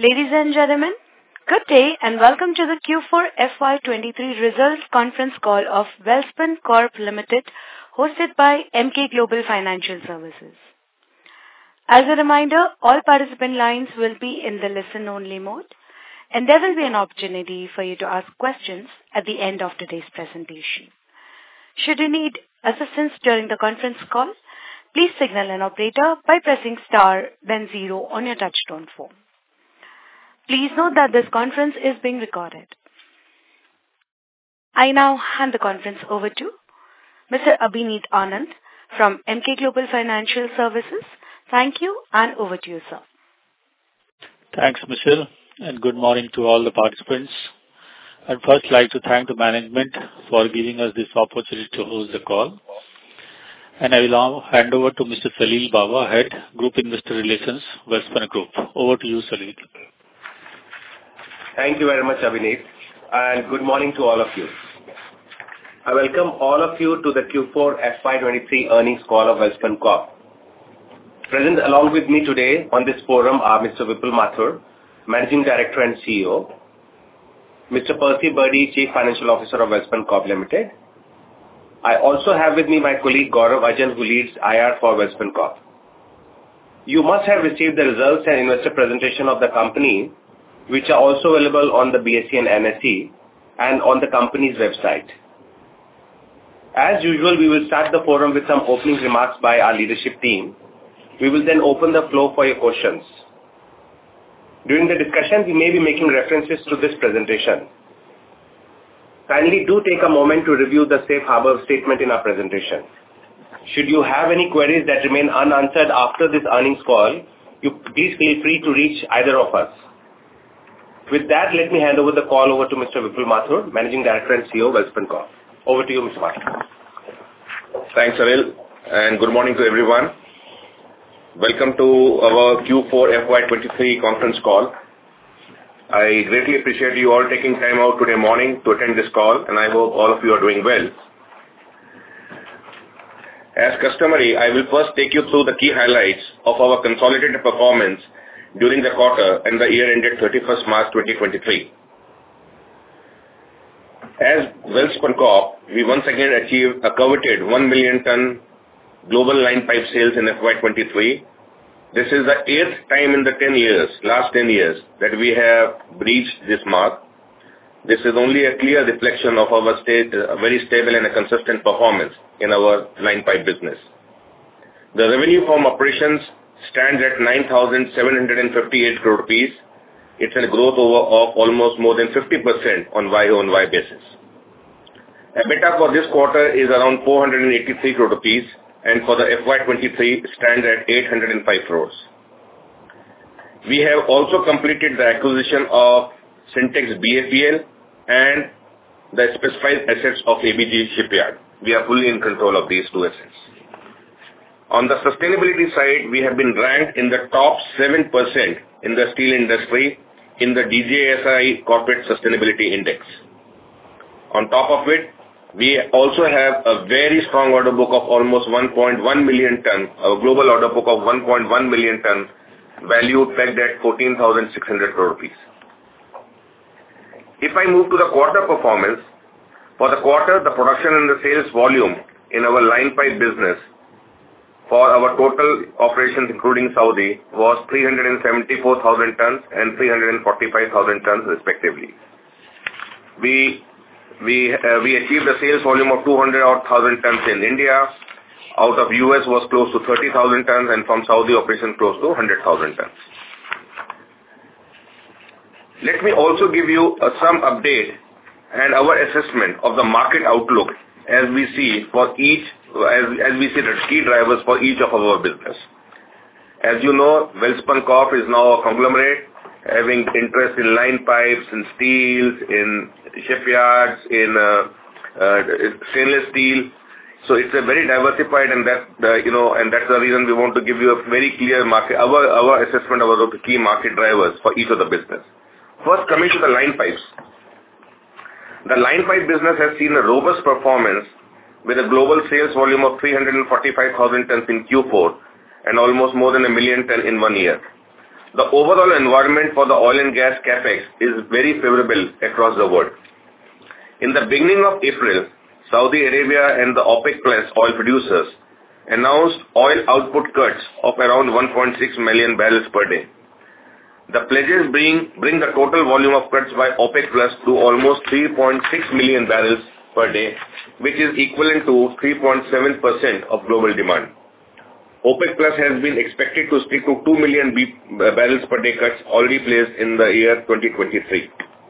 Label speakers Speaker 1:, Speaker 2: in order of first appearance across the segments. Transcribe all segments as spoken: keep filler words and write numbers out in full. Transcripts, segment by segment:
Speaker 1: Ladies and gentlemen, good day and welcome to the Q four F Y twenty-three results conference call of Welspun Corp Limited, hosted by Emkay Global Financial Services. As a reminder, all participant lines will be in the listen-only mode, and there will be an opportunity for you to ask questions at the end of today's presentation. Should you need assistance during the conference call, please signal an operator by pressing star then zero on your touchtone phone. Please note that this conference is being recorded. I now hand the conference over to Mister Abhineet Anand from Emkay Global Financial Services. Thank you, and over to you, sir.
Speaker 2: Thanks, Michelle, and good morning to all the participants. I'd first like to thank the management for giving us this opportunity to host the call. And I will now hand over to Mister Salil Bawa, Head, Group Investor Relations, Welspun Group. Over to you, Salil.
Speaker 3: Thank you very much, Abhineet, and good morning to all of you. I welcome all of you to the Q four F Y twenty-three earnings call of Welspun Corp. Present along with me today on this forum are Mister Vipul Mathur, Managing Director and C E O, Mister Percy Birdy, Chief Financial Officer of Welspun Corp Limited. I also have with me my colleague Gaurav Ajan, who leads I R for Welspun Corp. You must have received the results and investor presentation of the company, which are also available on the B S E and N S E and on the company's website. As usual, we will start the forum with some opening remarks by our leadership team. We will then open the floor for your questions. During the discussion, we may be making references to this presentation. Kindly do take a moment to review the safe harbor statement in our presentation. Should you have any queries that remain unanswered after this earnings call, you please feel free to reach either of us. With that, let me hand over the call over to Mister Vipul Mathur, Managing Director and C E O of Welspun Corp. Over to you, Mister Mathur.
Speaker 4: Thanks, Salil, and good morning to everyone. Welcome to our Q four F Y twenty-three conference call. I greatly appreciate you all taking time out today morning to attend this call, and I hope all of you are doing well. As customary, I will first take you through the key highlights of our consolidated performance during the quarter and the year ended thirty-first March twenty twenty-three. As Welspun Corp, we once again achieved a coveted one million ton global line pipe sales in F Y twenty-three. This is the eighth time in the ten years, last ten years, that we have breached this mark. This is only a clear reflection of our state, a very stable and a consistent performance in our line pipe business. The revenue from operations stands at nine thousand seven hundred fifty-eight crore rupees. It's a growth over of almost more than fifty percent on Y O Y basis. EBITDA for this quarter is around four hundred eighty-three crore rupees, and for the F Y twenty-three stands at eight hundred five crores. We have also completed the acquisition of Sintex B A P L and the specified assets of A B G Shipyard. We are fully in control of these two assets. On the sustainability side, we have been ranked in the top seven percent in the steel industry in the D J S I Corporate Sustainability Index. On top of it, we also have a very strong order book of almost one point one million ton, a global order book of one point one million ton, valued pegged at fourteen thousand six hundred crore rupees. If I move to the quarter performance, for the quarter, the production and the sales volume in our line pipe business for our total operations, including Saudi, was three hundred seventy-four thousand tons and three hundred forty-five thousand tons respectively. We we uh, we achieved a sales volume of two hundred thousand tons in India. Out of U S was close to thirty thousand tons, and from Saudi operation close to one hundred thousand tons. Let me also give you uh, some update and our assessment of the market outlook as we see for each, as, as we see the key drivers for each of our business. As you know, Welspun Corp is now a conglomerate, having interest in line pipes, in steels, in shipyards, in uh, uh, stainless steel. So it's a very diversified, and that uh, you know, and that's the reason we want to give you a very clear market, our our assessment of the key market drivers for each of the business. First, coming to the line pipes. The line pipe business has seen a robust performance with a global sales volume of three hundred forty-five thousand tons in Q four and almost more than a million ton in one year. the overall environment for the oil and gas capex is very favorable across the world. In the beginning of April, Saudi Arabia and the OPEC Plus oil producers announced oil output cuts of around one point six million barrels per day. The pledges bring, bring the total volume of cuts by OPEC Plus to almost three point six million barrels per day, which is equivalent to three point seven percent of global demand. OPEC Plus has been expected to stick to two million barrels per day cuts already placed in the year twenty twenty-three.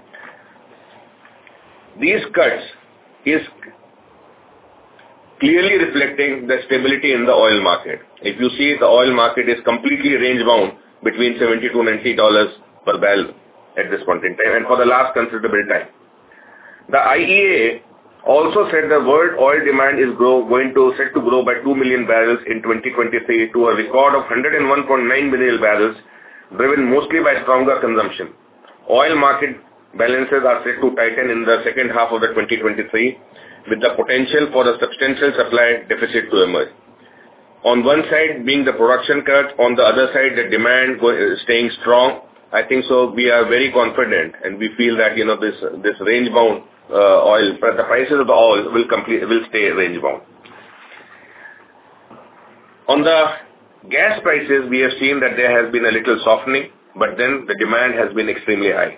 Speaker 4: These cuts is clearly reflecting the stability in the oil market. If you see, the oil market is completely range bound between seventy to ninety dollars per barrel at this point in time, and for the last considerable time. The I E A also said the world oil demand is grow, going to set to grow by two million barrels in twenty twenty-three to a record of one hundred one point nine million barrels, driven mostly by stronger consumption. Oil market balances are set to tighten in the second half of the twenty twenty-three, with the potential for a substantial supply deficit to emerge. On one side being the production cut, on the other side the demand go, staying strong. I think so we are very confident, and we feel that, you know, this this range bound uh, oil, but the prices of the oil will complete will stay range bound. On the gas prices, we have seen that there has been a little softening, but then the demand has been extremely high.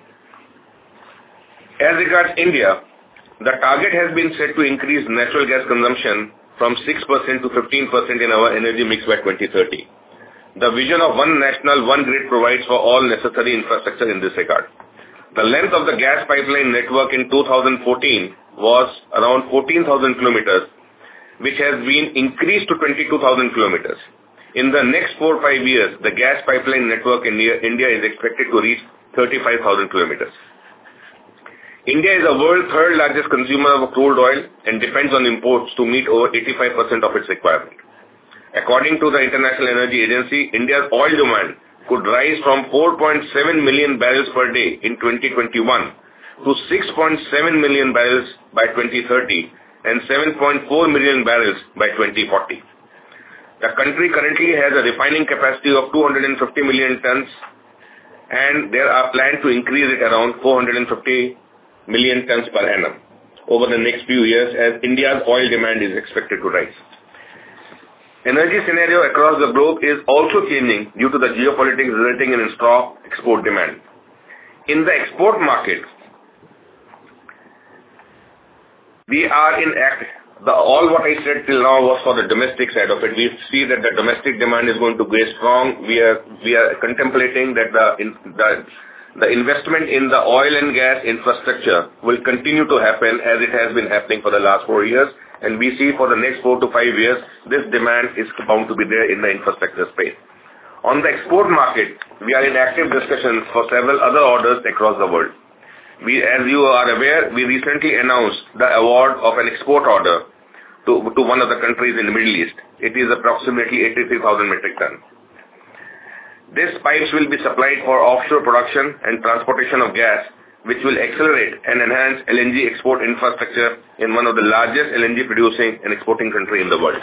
Speaker 4: As regards India, the target has been set to increase natural gas consumption from six percent to fifteen percent in our energy mix by twenty thirty. The vision of one national, one grid provides for all necessary infrastructure in this regard. The length of the gas pipeline network in two thousand fourteen was around fourteen thousand kilometers, which has been increased to twenty-two thousand kilometers. In the next four or five years, the gas pipeline network in India is expected to reach thirty-five thousand kilometers. India is the world's third largest consumer of crude oil and depends on imports to meet over eighty-five percent of its requirement. According to the International Energy Agency, India's oil demand could rise from four point seven million barrels per day in twenty twenty-one to six point seven million barrels by twenty thirty and seven point four million barrels by twenty forty. The country currently has a refining capacity of two hundred fifty million tons, and there are plans to increase it around four hundred fifty million tons per annum over the next few years as India's oil demand is expected to rise. Energy scenario across the globe is also changing due to the geopolitics resulting in strong export demand. In the export market, we are in act. The, all what I said till now was for the domestic side of it. We see that the domestic demand is going to be strong. We are we are contemplating that the in, the The investment in the oil and gas infrastructure will continue to happen as it has been happening for the last four years. And we see for the next four to five years, this demand is bound to be there in the infrastructure space. On the export market, we are in active discussions for several other orders across the world. We, as you are aware, we recently announced the award of an export order to, to one of the countries in the Middle East. It is approximately eighty-three thousand metric tons. These pipes will be supplied for offshore production and transportation of gas, which will accelerate and enhance L N G export infrastructure in one of the largest L N G producing and exporting country in the world.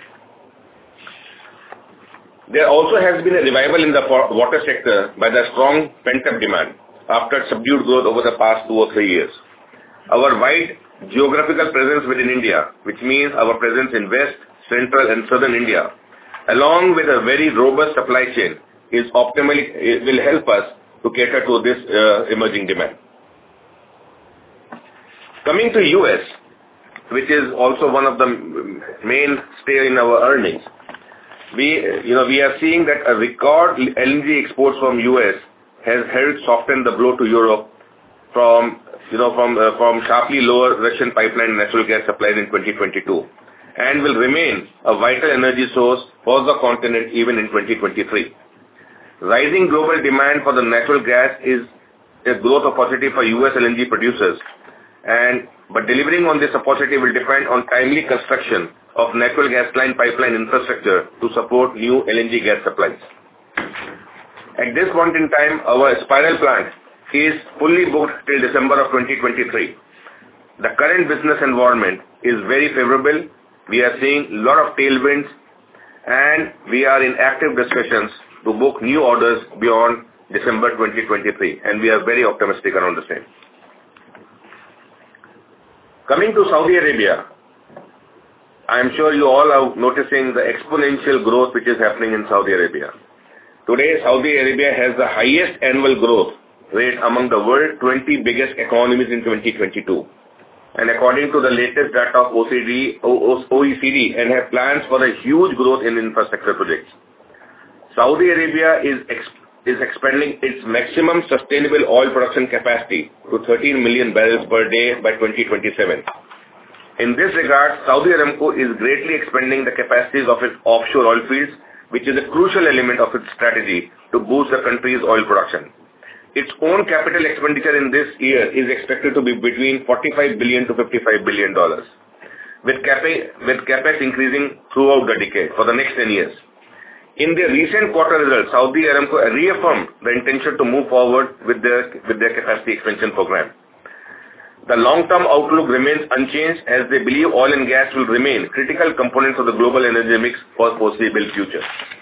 Speaker 4: There also has been a revival in the water sector by the strong pent-up demand after subdued growth over the past two or three years. Our wide geographical presence within India, which means our presence in West, Central and Southern India, along with a very robust supply chain, is optimally it will help us to cater to this uh, emerging demand. Coming to U S, which is also one of the mainstay in our earnings, we you know we are seeing that a record L N G exports from U S has helped soften the blow to Europe from you know from uh, from sharply lower Russian pipeline natural gas supplies in twenty twenty-two, and will remain a vital energy source for the continent even in twenty twenty-three. Rising global demand for the natural gas is a growth opportunity for U S L N G producers, and but delivering on this opportunity will depend on timely construction of natural gas line pipeline infrastructure to support new L N G gas supplies. At this point in time, our spiral plant is fully booked till December of twenty twenty-three. The current business environment is very favorable. We are seeing a lot of tailwinds, and we are in active discussions to book new orders beyond December twenty twenty-three, and we are very optimistic around the same. Coming to Saudi Arabia, I am sure you all are noticing the exponential growth which is happening in Saudi Arabia. Today, Saudi Arabia has the highest annual growth rate among the world's twenty biggest economies in twenty twenty-two. And according to the latest data of O E C D, and have plans for a huge growth in infrastructure projects. Saudi Arabia is ex- is expanding its maximum sustainable oil production capacity to thirteen million barrels per day by twenty twenty-seven. In this regard, Saudi Aramco is greatly expanding the capacities of its offshore oil fields, which is a crucial element of its strategy to boost the country's oil production. Its own capital expenditure in this year is expected to be between forty-five billion to fifty-five billion dollars, with capex, with capex increasing throughout the decade for the next ten years. In their recent quarter results, Saudi Aramco reaffirmed the intention to move forward with their, with their capacity expansion program. The long-term outlook remains unchanged as they believe oil and gas will remain critical components of the global energy mix for foreseeable future.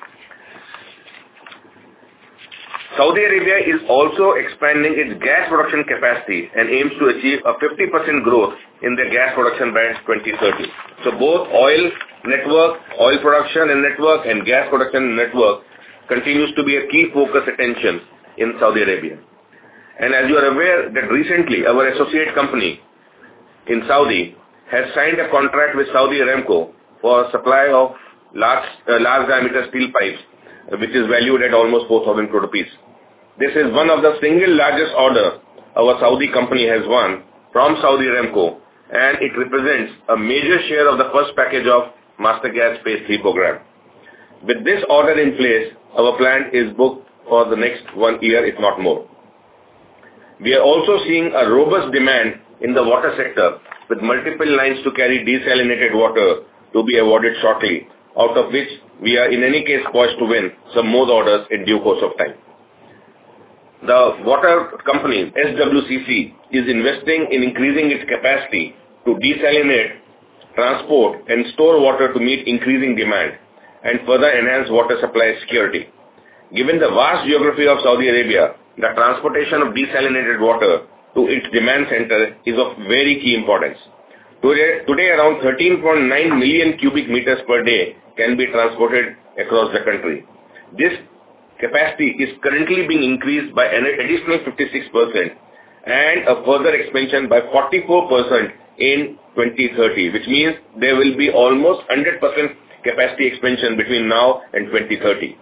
Speaker 4: Saudi Arabia is also expanding its gas production capacity and aims to achieve a fifty percent growth in their gas production by twenty thirty. So both oil network, oil production and network and gas production network continues to be a key focus attention in Saudi Arabia. And as you are aware that recently our associate company in Saudi has signed a contract with Saudi Aramco for supply of large, uh, large diameter steel pipes, which is valued at almost four thousand crore rupees. This is one of the single largest order our Saudi company has won from Saudi Aramco, and it represents a major share of the first package of Master Gas Phase three program. With this order in place, our plant is booked for the next one year, if not more. We are also seeing a robust demand in the water sector, with multiple lines to carry desalinated water to be awarded shortly, out of which we are in any case poised to win some more orders in due course of time. The water company, S W C C, is investing in increasing its capacity to desalinate, transport and store water to meet increasing demand and further enhance water supply security. Given the vast geography of Saudi Arabia, the transportation of desalinated water to its demand center is of very key importance. Today, today around thirteen point nine million cubic meters per day can be transported across the country. This capacity is currently being increased by an additional fifty-six percent and a further expansion by forty-four percent in twenty thirty, which means there will be almost one hundred percent capacity expansion between now and twenty thirty.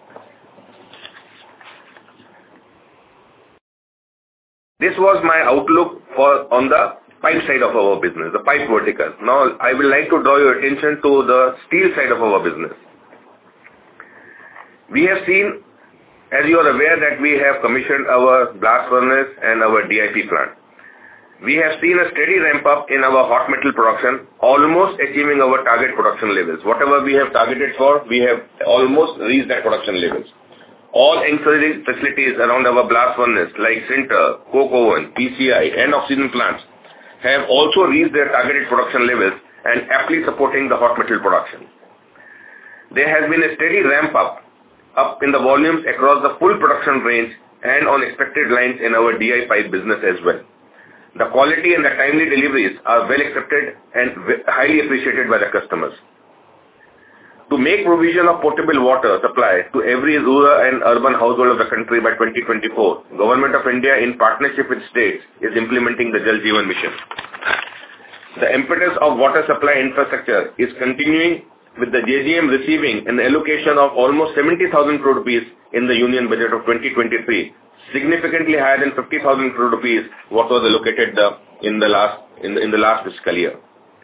Speaker 4: This was my outlook for on the pipe side of our business, the pipe vertical. Now I would like to draw your attention to the steel side of our business. We have seen, as you are aware, that we have commissioned our blast furnace and our D I P plant. We have seen a steady ramp up in our hot metal production, almost achieving our target production levels. Whatever we have targeted for, we have almost reached that production levels. All ancillary facilities around our blast furnace like sinter, coke oven, P C I and oxygen plants have also reached their targeted production levels and aptly supporting the hot metal production. There has been a steady ramp up up in the volumes across the full production range and on expected lines in our D I pipe business as well. The quality and the timely deliveries are well accepted and highly appreciated by the customers. To make provision of potable water supply to every rural and urban household of the country by twenty twenty-four, Government of India in partnership with states is implementing the Jal Jeevan Mission. The impetus of water supply infrastructure is continuing, with the J J M receiving an allocation of almost seventy thousand crore rupees in the Union Budget of twenty twenty-three, significantly higher than fifty thousand crore rupees what was allocated the, in the last in the, in the last fiscal year.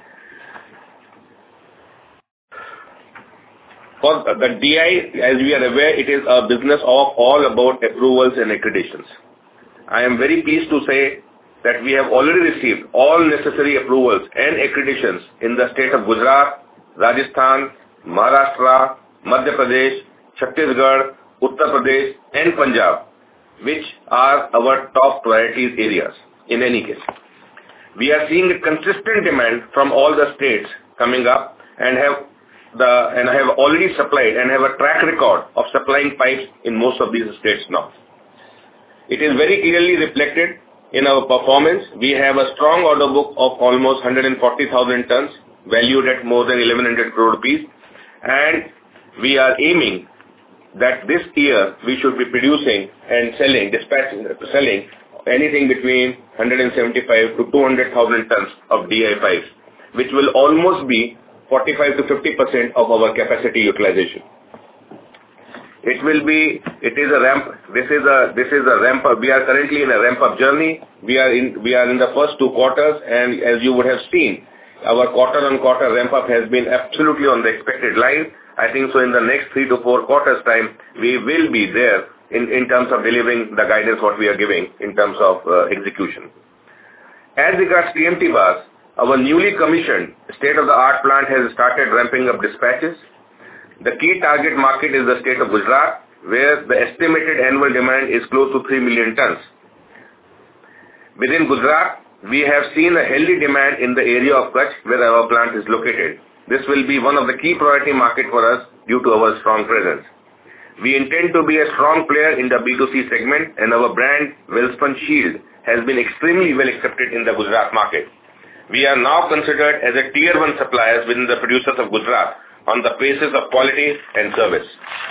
Speaker 4: For the D I, as we are aware, it is a business of all about approvals and accreditations. I am very pleased to say that we have already received all necessary approvals and accreditations in the state of Gujarat, Rajasthan, Maharashtra, Madhya Pradesh, Chhattisgarh, Uttar Pradesh and Punjab, which are our top priorities areas in any case. We are seeing a consistent demand from all the states coming up and have the and have already supplied and have a track record of supplying pipes in most of these states now. It is very clearly reflected in our performance. We have a strong order book of almost one hundred forty thousand tons, valued at more than eleven hundred crore rupees, and we are aiming that this year we should be producing and selling, dispatching, selling anything between one hundred seventy-five to two hundred thousand tons of D I pipes, which will almost be forty-five to fifty percent of our capacity utilization. It will be, it is a ramp, this is a, this is a ramp up. We are currently in a ramp up journey. We are in, we are in the first two quarters, and as you would have seen, our quarter on quarter ramp up has been absolutely on the expected line. I think so in the next three to four quarters time, we will be there in, in terms of delivering the guidance what we are giving in terms of uh, execution. As regards T M T bars, our newly commissioned state-of-the-art plant has started ramping up dispatches. The key target market is the state of Gujarat, where the estimated annual demand is close to three million tons. Within Gujarat, we have seen a healthy demand in the area of Kutch, where our plant is located. This will be one of the key priority market for us due to our strong presence. We intend to be a strong player in the B two C segment, and our brand Welspun Shield has been extremely well accepted in the Gujarat market. We are now considered as a tier one suppliers within the producers of Gujarat on the basis of quality and service.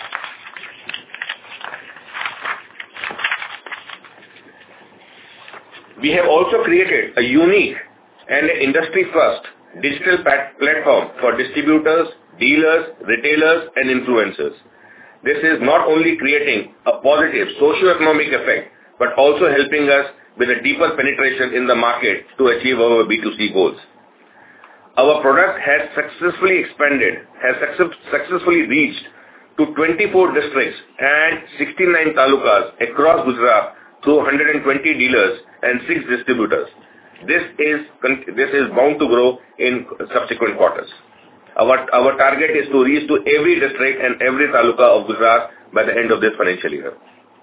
Speaker 4: We have also created a unique and industry-first digital platform for distributors, dealers, retailers, and influencers. This is not only creating a positive socio-economic effect, but also helping us with a deeper penetration in the market to achieve our B two C goals. Our product has successfully expanded, has success, successfully reached to twenty-four districts and sixty-nine talukas across Gujarat through one hundred twenty dealers and six distributors. This is, this is bound to grow in subsequent quarters. Our, our target is to reach to every district and every taluka of Gujarat by the end of this financial year.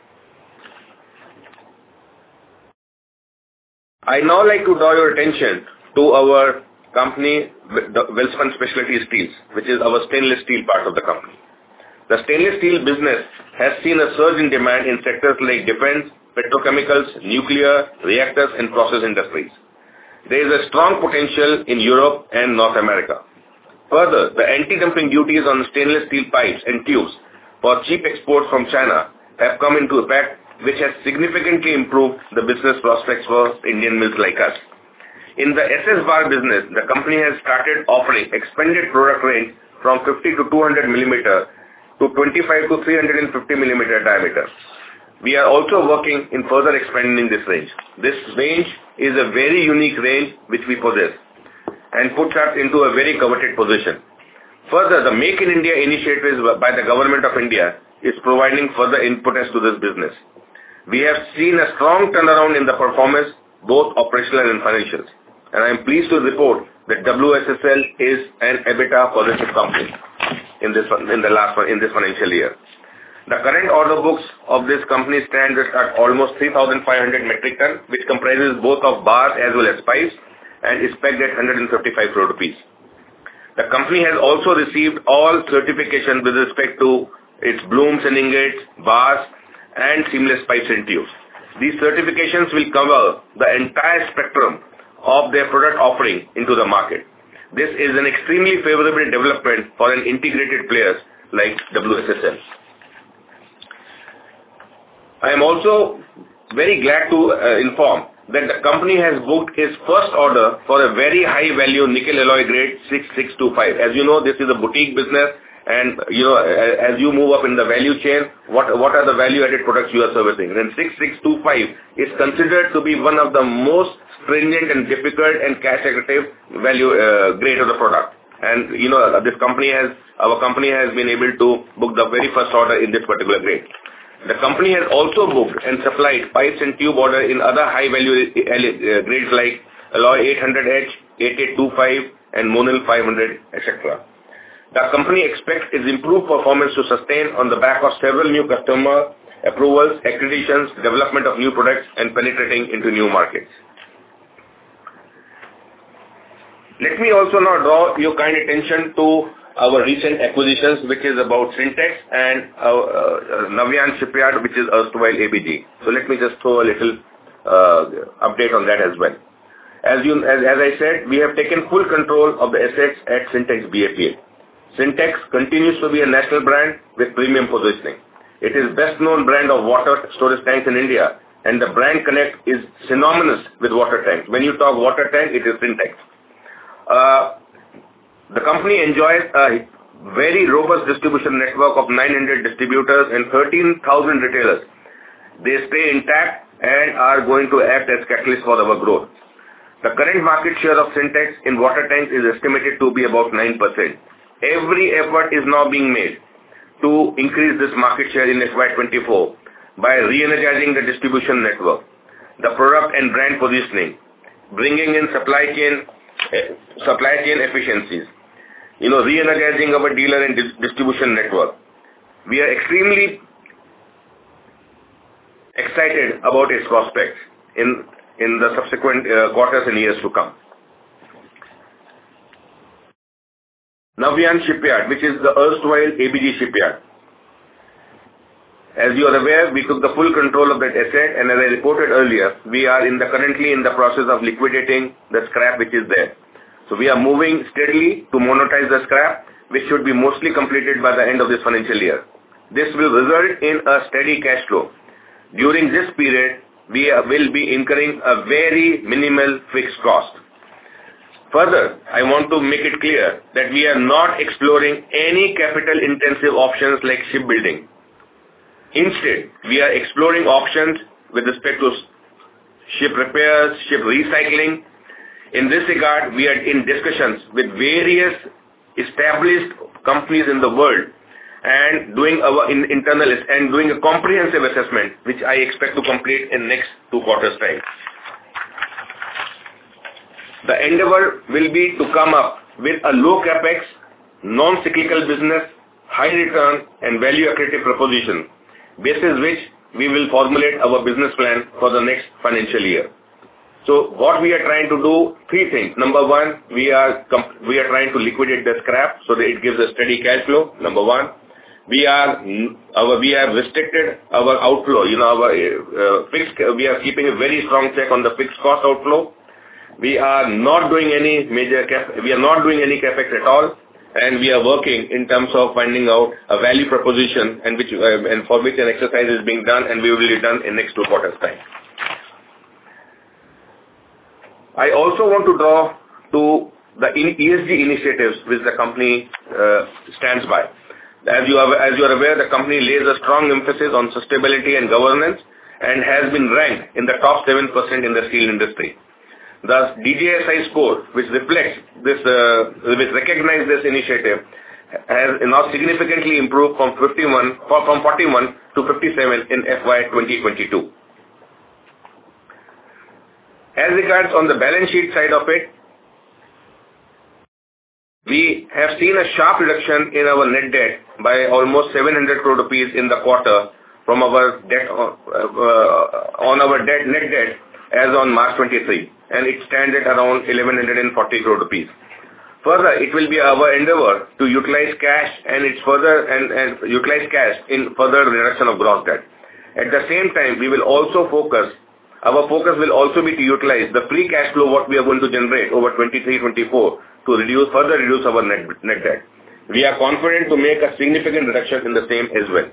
Speaker 4: I now like to draw your attention to our company, the Welspun Specialty Steels, which is our stainless steel part of the company. The stainless steel business has seen a surge in demand in sectors like defense, petrochemicals, nuclear, reactors, and process industries. There is a strong potential in Europe and North America. Further, the anti-dumping duties on stainless steel pipes and tubes for cheap exports from China have come into effect, which has significantly improved the business prospects for Indian mills like us. In the S S bar business, the company has started offering expanded product range from fifty to two hundred millimeter to twenty-five to three hundred fifty millimeter diameter. We are also working in further expanding this range. This range is a very unique range which we possess and puts us into a very coveted position. Further, the Make in India initiatives by the Government of India is providing further impetus to this business. We have seen a strong turnaround in the performance, both operational and financials. And I am pleased to report that W S S L is an EBITDA positive company in this in the last in this financial year. The current order books of this company stands at almost three thousand five hundred metric ton, which comprises both of bars as well as pipes, and is pegged at one hundred fifty-five crore rupees. The company has also received all certifications with respect to its blooms and ingots, bars, and seamless pipes and tubes. These certifications will cover the entire spectrum of their product offering into the market. This is an extremely favorable development for an integrated player like W S S L. I am also very glad to uh, inform that the company has booked its first order for a very high value nickel alloy grade six six two five. As you know, this is a boutique business, and you know, as you move up in the value chain, what what are the value added products you are servicing? And six six two five is considered to be one of the most stringent and difficult and cash accretive value uh, grade of the product. And you know, this company has, our company has been able to book the very first order in this particular grade. The company has also booked and supplied pipes and tube order in other high value grades like alloy eight hundred H, eighty-eight twenty-five, and Monil five hundred, et cetera. The company expects its improved performance to sustain on the back of several new customer approvals, accreditations, development of new products, and penetrating into new markets. Let me also now draw your kind attention to our recent acquisitions, which is about Sintex and uh, uh, Navyan Shipyard, which is erstwhile A B G. So let me just throw a little uh, update on that as well. As you, as, as I said, we have taken full control of the assets at Sintex B A P L. Sintex continues to be a national brand with premium positioning. It is best known brand of water storage tanks in India, and the brand connect is synonymous with water tanks. When you talk water tank, it is Sintex. Uh, the company enjoys a very robust distribution network of nine hundred distributors and thirteen thousand retailers. They stay intact and are going to act as catalysts for our growth. The current market share of Sintex in water tanks is estimated to be about nine percent. Every effort is now being made to increase this market share in F Y twenty-four by re-energizing the distribution network, the product and brand positioning, bringing in supply chain uh, supply chain efficiencies, you know, re-energizing our dealer and di- distribution network. We are extremely excited about its prospects in, in the subsequent uh, quarters and years to come. Navyan Shipyard, which is the erstwhile A B G Shipyard. As you are aware, we took the full control of that asset, and as I reported earlier, we are in the currently in the process of liquidating the scrap which is there. So we are moving steadily to monetize the scrap, which should be mostly completed by the end of this financial year. This will result in a steady cash flow. During this period, we will be incurring a very minimal fixed cost. Further, I want to make it clear that we are not exploring any capital-intensive options like shipbuilding. Instead, we are exploring options with respect to ship repairs, ship recycling. In this regard, we are in discussions with various established companies in the world and doing our in, internal and doing a comprehensive assessment, which I expect to complete in next two quarters' time. The endeavor will be to come up with a low capex, non-cyclical business, high return and value accretive proposition, basis which we will formulate our business plan for the next financial year. So what we are trying to do, three things. Number one, we are we are trying to liquidate the scrap so that it gives a steady cash flow. Number one, we are our we have restricted our outflow. You know, our uh, fixed. We are keeping a very strong check on the fixed cost outflow. We are not doing any major cap. We are not doing any capex at all. And we are working in terms of finding out a value proposition and which uh, and for which an exercise is being done, and we will be done in next two quarters' time. I also want to draw to the E S G initiatives which the company uh, stands by. As you are as you are aware, the company lays a strong emphasis on sustainability and governance and has been ranked in the top seven percent in the steel industry. Thus, D J S I score, which reflects this, uh, which recognize this initiative, has now significantly improved from fifty-one, from forty-one to fifty-seven in F Y twenty twenty-two. As regards on the balance sheet side of it, we have seen a sharp reduction in our net debt by almost seven hundred crore rupees in the quarter from our debt uh, uh, on our debt net debt as on March twenty-third, and it stands at around eleven forty crore rupees. Further, it will be our endeavor to utilize cash and its further and, and utilize cash in further reduction of gross debt. At the same time, we will also focus, our focus will also be to utilize the free cash flow what we are going to generate over twenty-three twenty-four to reduce, further reduce our net, net debt. We are confident to make a significant reduction in the same as well.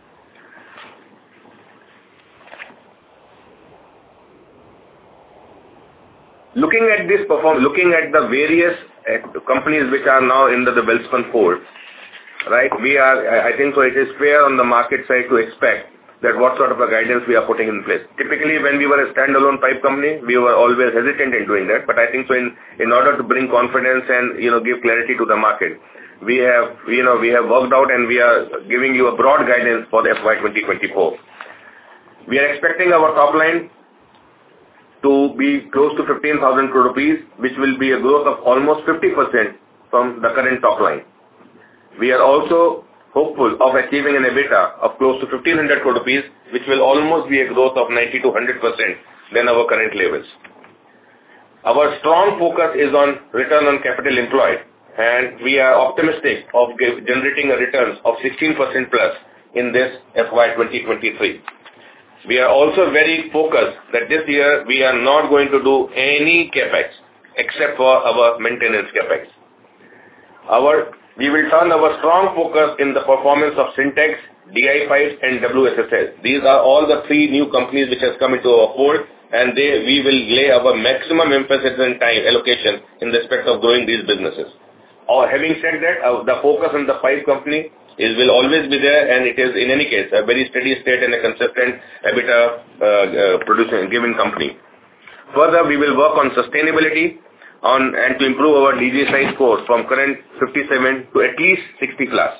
Speaker 4: Looking at this perform, looking at the various uh, companies which are now in the, the Welspun fold, right? We are, I think so it is fair on the market side to expect that what sort of a guidance we are putting in place. Typically, when we were a standalone pipe company, we were always hesitant in doing that. But I think so in, in order to bring confidence and, you know, give clarity to the market, we have, you know, we have worked out and we are giving you a broad guidance for the F Y twenty twenty-four. We are expecting our top line to be close to fifteen thousand crore rupees, which will be a growth of almost fifty percent from the current top line. We are also hopeful of achieving an EBITDA of close to fifteen hundred crore rupees, which will almost be a growth of ninety to one hundred percent than our current levels. Our strong focus is on return on capital employed, and we are optimistic of give, generating a returns of sixteen percent plus in this F Y twenty twenty-three. We are also very focused that this year we are not going to do any capex except for our maintenance capex. Our, we will turn our strong focus in the performance of Sintex, D I Pipes and W S S L. These are all the three new companies which has come into our fold, and they, we will lay our maximum emphasis and time allocation in respect of growing these businesses. Or having said that, uh, the focus on the pipe company is will always be there, and it is in any case a very steady state and a consistent EBITDA uh, uh, producing giving company. Further, we will work on sustainability on and to improve our D J S I scores from current fifty-seven to at least sixty plus.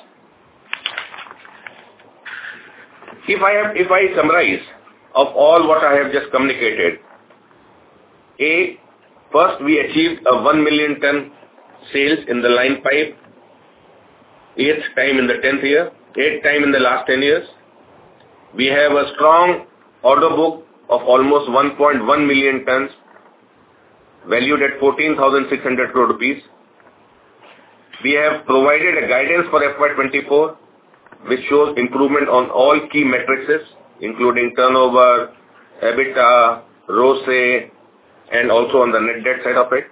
Speaker 4: If I have, if I summarize of all what I have just communicated, A, first we achieved a one million ton sales in the line pipe, eighth time in the tenth year, eighth time in the last ten years. We have a strong order book of almost one point one million tons, valued at fourteen thousand six hundred crore rupees. We have provided a guidance for F Y twenty-four, which shows improvement on all key metrics, including turnover, EBITDA, ROCE, and also on the net debt side of it.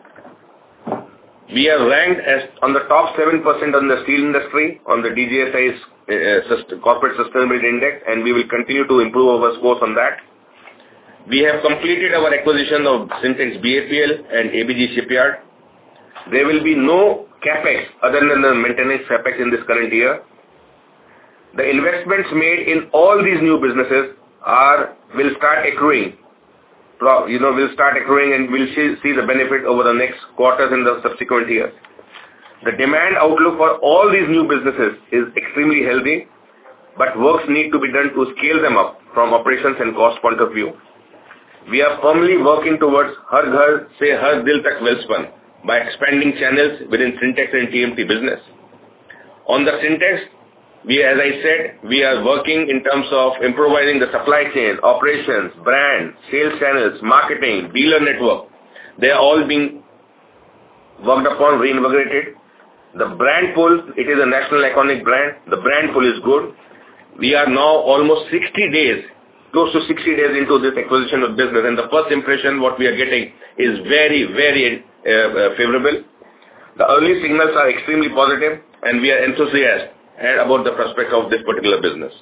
Speaker 4: We are ranked as on the top seven percent on the steel industry on the D J S I's uh, Corporate Sustainability Index, and we will continue to improve our scores on that. We have completed our acquisition of Sintex B A P L and A B G Shipyard. There will be no capex other than the maintenance capex in this current year. The investments made in all these new businesses are will start accruing. You know, will start accruing and we'll see, see the benefit over the next quarters and the subsequent years. The demand outlook for all these new businesses is extremely healthy, but works need to be done to scale them up from operations and cost point of view. We are firmly working towards Har Ghar Se Har Dil Tak Welspun by expanding channels within Sintex and T M T business. On the Sintex, We, as I said, we are working in terms of improvising the supply chain, operations, brand, sales channels, marketing, dealer network. They are all being worked upon, reinvigorated. The brand pull, it is a national iconic brand. The brand pull is good. We are now almost sixty days, close to sixty days into this acquisition of business, and the first impression what we are getting is very, very uh, uh, favorable. The early signals are extremely positive, and we are enthusiastic about the prospect of this particular business.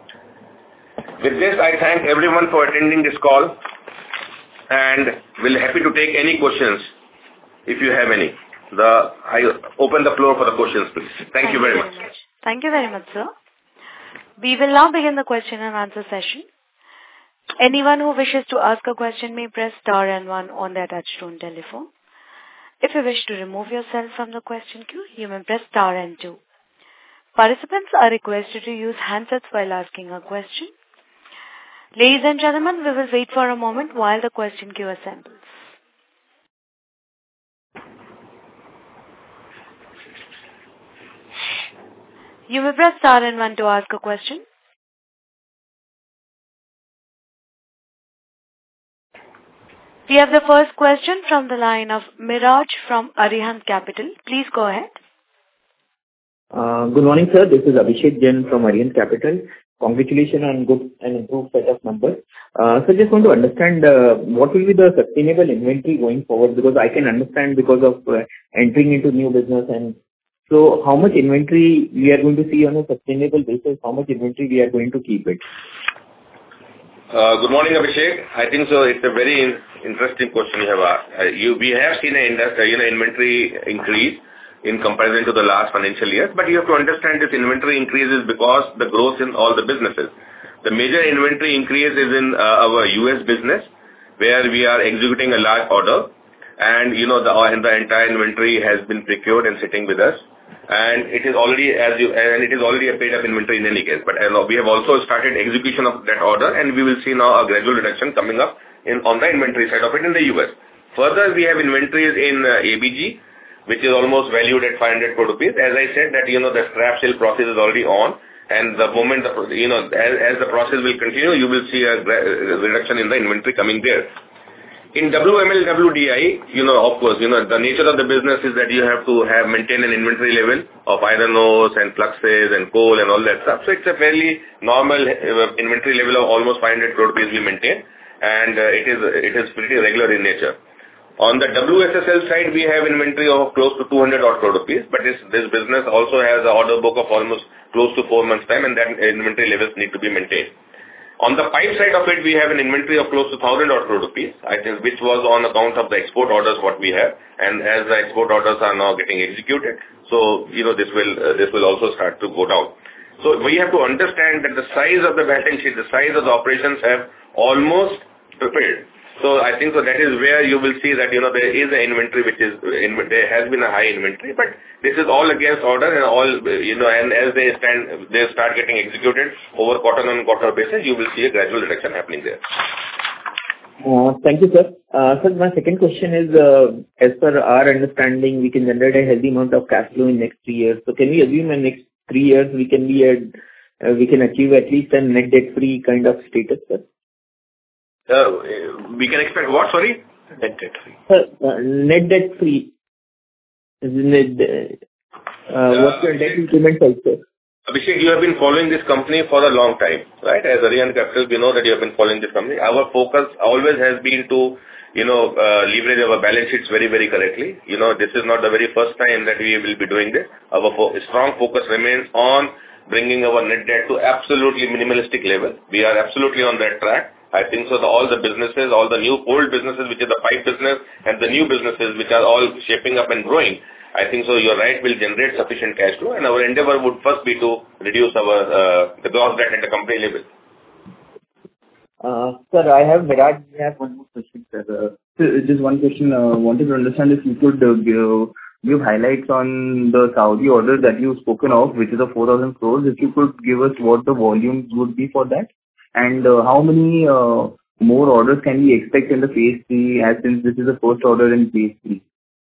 Speaker 4: With this, I thank everyone for attending this call, and will happy to take any questions if you have any. The I open the floor for the questions, please. Thank, thank you very, you very much. much.
Speaker 1: Thank you very much, sir. We will now begin the question and answer session. Anyone who wishes to ask a question may press star and one on their touchtone telephone. If you wish to remove yourself from the question queue, you may press star and two. Participants are requested to use handsets while asking a question. Ladies and gentlemen, we will wait for a moment while the question queue assembles. You may press star and one to ask a question. We have the first question from the line of Miraj from Arihant Capital. Please go ahead.
Speaker 5: Uh, good morning, sir. This is Abhishek Jain from Arihant Capital. Congratulations on good and improved set of numbers. Uh, so just want to understand uh, what will be the sustainable inventory going forward, because I can understand because of uh, entering into new business, and so how much inventory we are going to see on a sustainable basis, how much inventory we are going to keep it?
Speaker 4: Uh, good morning, Abhishek. I think so. It's a very in- interesting question you have asked. Uh, you, we have seen an industry, you know, inventory increase in comparison to the last financial year. But you have to understand this inventory increase is because the growth in all the businesses. The major inventory increase is in uh, our U S business, where we are executing a large order, and you know the, and the entire inventory has been procured and sitting with us, and it is already as you and it is already a paid up inventory in any case. But uh, we have also started execution of that order, and we will see now a gradual reduction coming up in on the inventory side of it in the U S. Further, we have inventories in uh, A B G, which is almost valued at five hundred crore rupees. As I said that, you know, the scrap sale process is already on, and the moment, the, you know, as, as the process will continue, you will see a reduction in the inventory coming there. In W M L, W D I, you know, of course, you know, the nature of the business is that you have to have maintain an inventory level of iron ores and fluxes and coal and all that stuff. So it's a fairly normal uh, inventory level of almost five hundred crore rupees we maintain, and uh, it is it is pretty regular in nature. On the W S S L side, we have inventory of close to two hundred odd crore rupees, but this this business also has an order book of almost close to four months' time, and that inventory levels need to be maintained. On the pipe side of it, we have an inventory of close to one thousand odd crore rupees, I think, which was on account of the export orders what we have. And as the export orders are now getting executed, so, you know, this will, uh, this will also start to go down. So we have to understand that the size of the balance sheet, the size of the operations have almost prepared. So I think so that is where you will see that, you know, there is an inventory which is, in, there has been a high inventory, but this is all against order and all, you know, and as they stand, they start getting executed over quarter on quarter basis, you will see a gradual reduction happening there.
Speaker 5: Uh, Thank you, sir. Uh, Sir, my second question is, uh, as per our understanding, we can generate a healthy amount of cash flow in next three years. So can we assume in next three years we can be at, uh, we can achieve at least a net debt-free kind of status, sir?
Speaker 4: Uh, we can expect what, sorry? Net debt free.
Speaker 5: Sir, uh, net debt free. Net, uh, uh, what's your debt increment also?
Speaker 4: Abhishek, you have been following this company for a long time, right? As Arihant Capital, we know that you have been following this company. Our focus always has been to, you know, uh, leverage our balance sheets very, very correctly. You know, this is not the very first time that we will be doing this. Our fo- strong focus remains on bringing our net debt to absolutely minimalistic level. We are absolutely on that track. I think so the, all the businesses, all the new old businesses, which is the pipe business, and the new businesses, which are all shaping up and growing, I think so you're right, will generate sufficient cash flow, and our endeavor would first be to reduce our uh, the gross debt at the company level.
Speaker 5: Uh, Sir, I have Miraj. I have one more question, sir. Uh,
Speaker 6: So just one question. Uh, wanted to understand if you could uh, give, give highlights on the Saudi order that you've spoken of, which is a four thousand crores. If you could give us what the volumes would be for that, and uh, how many uh, more orders can we expect in the phase three, as since this is the first order in phase three?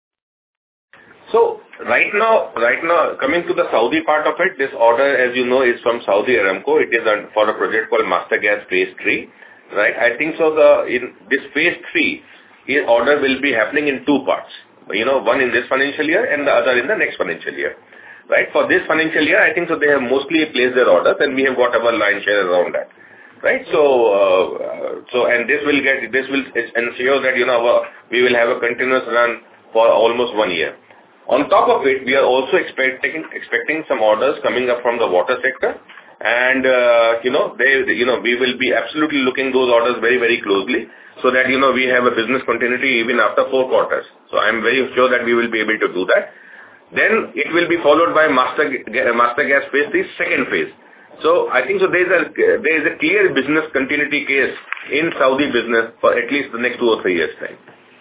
Speaker 4: So right now, right now, coming to the Saudi part of it, this order, as you know, is from Saudi Aramco. It is a, for a project called Master Gas Phase three, right? I think so the, in this Phase three, his order will be happening in two parts. You know, one in this financial year and the other in the next financial year, right? For this financial year, I think so they have mostly placed their orders and we have got our line share around that. Right, so uh, so and this will get this will ensure that you know our, we will have a continuous run for almost one year. On top of it, we are also expecting expecting some orders coming up from the water sector, and uh, you know they you know we will be absolutely looking those orders very very closely, so that you know we have a business continuity even after four quarters. So I am very sure that we will be able to do that. Then it will be followed by Master Master Gas Phase three, second phase. So I think so there is a there is a clear business continuity case in Saudi business for at least the next two or three years time.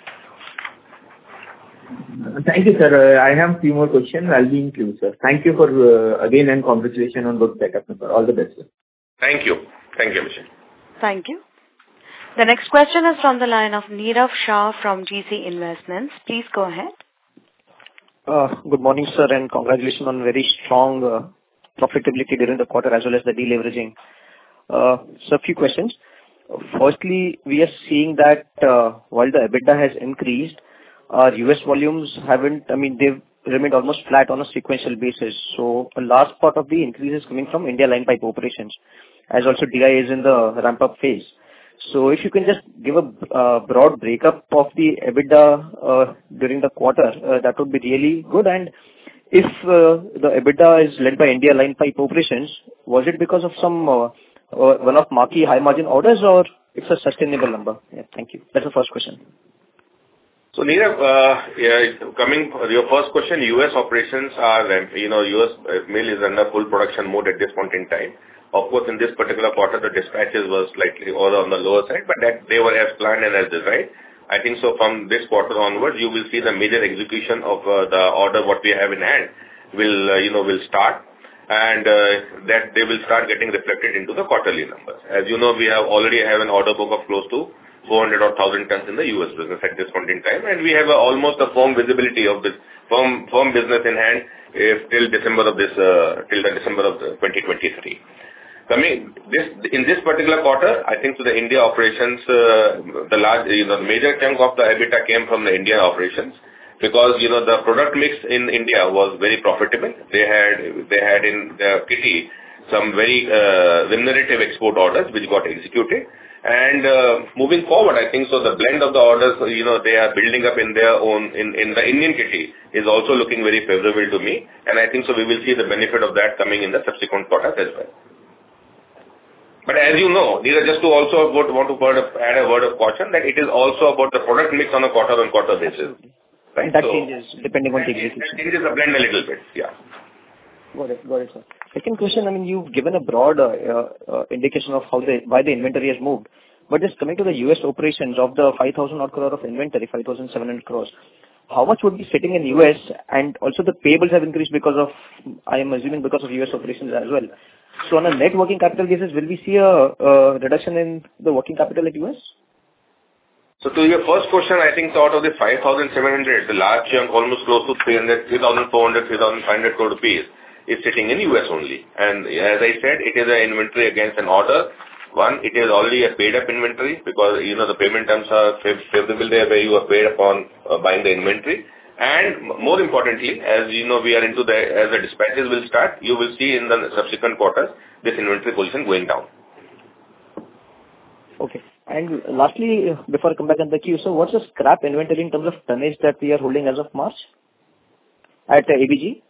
Speaker 5: Thank you, sir. Uh, I have a few more questions. I'll be in queue, sir. Thank you for uh, again and congratulations on good setup, sir. All the best, sir.
Speaker 4: Thank you. Thank you, Michelle.
Speaker 1: Thank you. The next question is from the line of Nirav Shah from G C Investments. Please go ahead.
Speaker 7: Uh, good morning, sir, and congratulations on very strong uh, profitability during the quarter as well as the deleveraging. Uh, so a few questions. Firstly, we are seeing that uh, while the EBITDA has increased, our U S volumes haven't, I mean, they've remained almost flat on a sequential basis. So a large part of the increase is coming from India line pipe operations, as also D I is in the ramp-up phase. So if you can just give a uh, broad breakup of the EBITDA uh, during the quarter, uh, that would be really good. And if uh, the EBITDA is led by India line pipe operations, was it because of some uh, uh, one of marquee high margin orders, or it's a sustainable number? Yeah, thank you. That's the first question.
Speaker 4: So Nirav, uh, yeah, coming your first question, U S operations are, you know, U S mill is under full production mode at this point in time. Of course, in this particular quarter, the dispatches were slightly on the lower side, but that they were as planned and as designed. I think so from this quarter onwards, you will see the major execution of uh, the order what we have in hand will, uh, you know, will start, and uh, that they will start getting reflected into the quarterly numbers. As you know, we have already have an order book of close to four hundred or one thousand tons in the U S business at this point in time, and we have a, almost a firm visibility of this firm, firm business in hand if till December of this, uh, till the December of the twenty twenty-three. coming this in this particular quarter, I think to the India operations, uh, the large, you know, the major chunk of the EBITDA came from the Indian operations because, you know, the product mix in India was very profitable. They had they had in their kitty some very uh, remunerative export orders which got executed. And uh, moving forward, I think so the blend of the orders, you know, they are building up in their own, in, in the Indian kitty is also looking very favorable to me. And I think so we will see the benefit of that coming in the subsequent quarters as well. But as you know, these are just to also want to add a word of caution that it is also about the product mix on a quarter-on-quarter basis. Right?
Speaker 7: That
Speaker 4: so,
Speaker 7: changes depending on the execution.
Speaker 4: That changes the blend a little bit, yeah.
Speaker 7: Got it, got it, sir. Second question, I mean, you've given a broad uh, uh, indication of how the, why the inventory has moved. But just coming to the U S operations of the five thousand odd crore of inventory, five thousand seven hundred crores, how much would be sitting in U S? And also the payables have increased because of, I am assuming because of U S operations as well. So on a net working capital basis, will we see a, a reduction in the working capital at U S?
Speaker 4: So to your first question, I think so out of the five thousand seven hundred, the large chunk, almost close to three hundred, three thousand four hundred, three thousand five hundred crore rupees is sitting in U S only. And as I said, it is an inventory against an order. One, it is already a paid up inventory because, you know, the payment terms are favorable there where you are paid upon uh, buying the inventory. And more importantly, as you know, we are into the, as the dispatches will start, you will see in the subsequent quarters, this inventory position going down.
Speaker 7: Okay. And lastly, before I come back on the queue, so what's the scrap inventory in terms of tonnage that we are holding as of March at uh, A B G?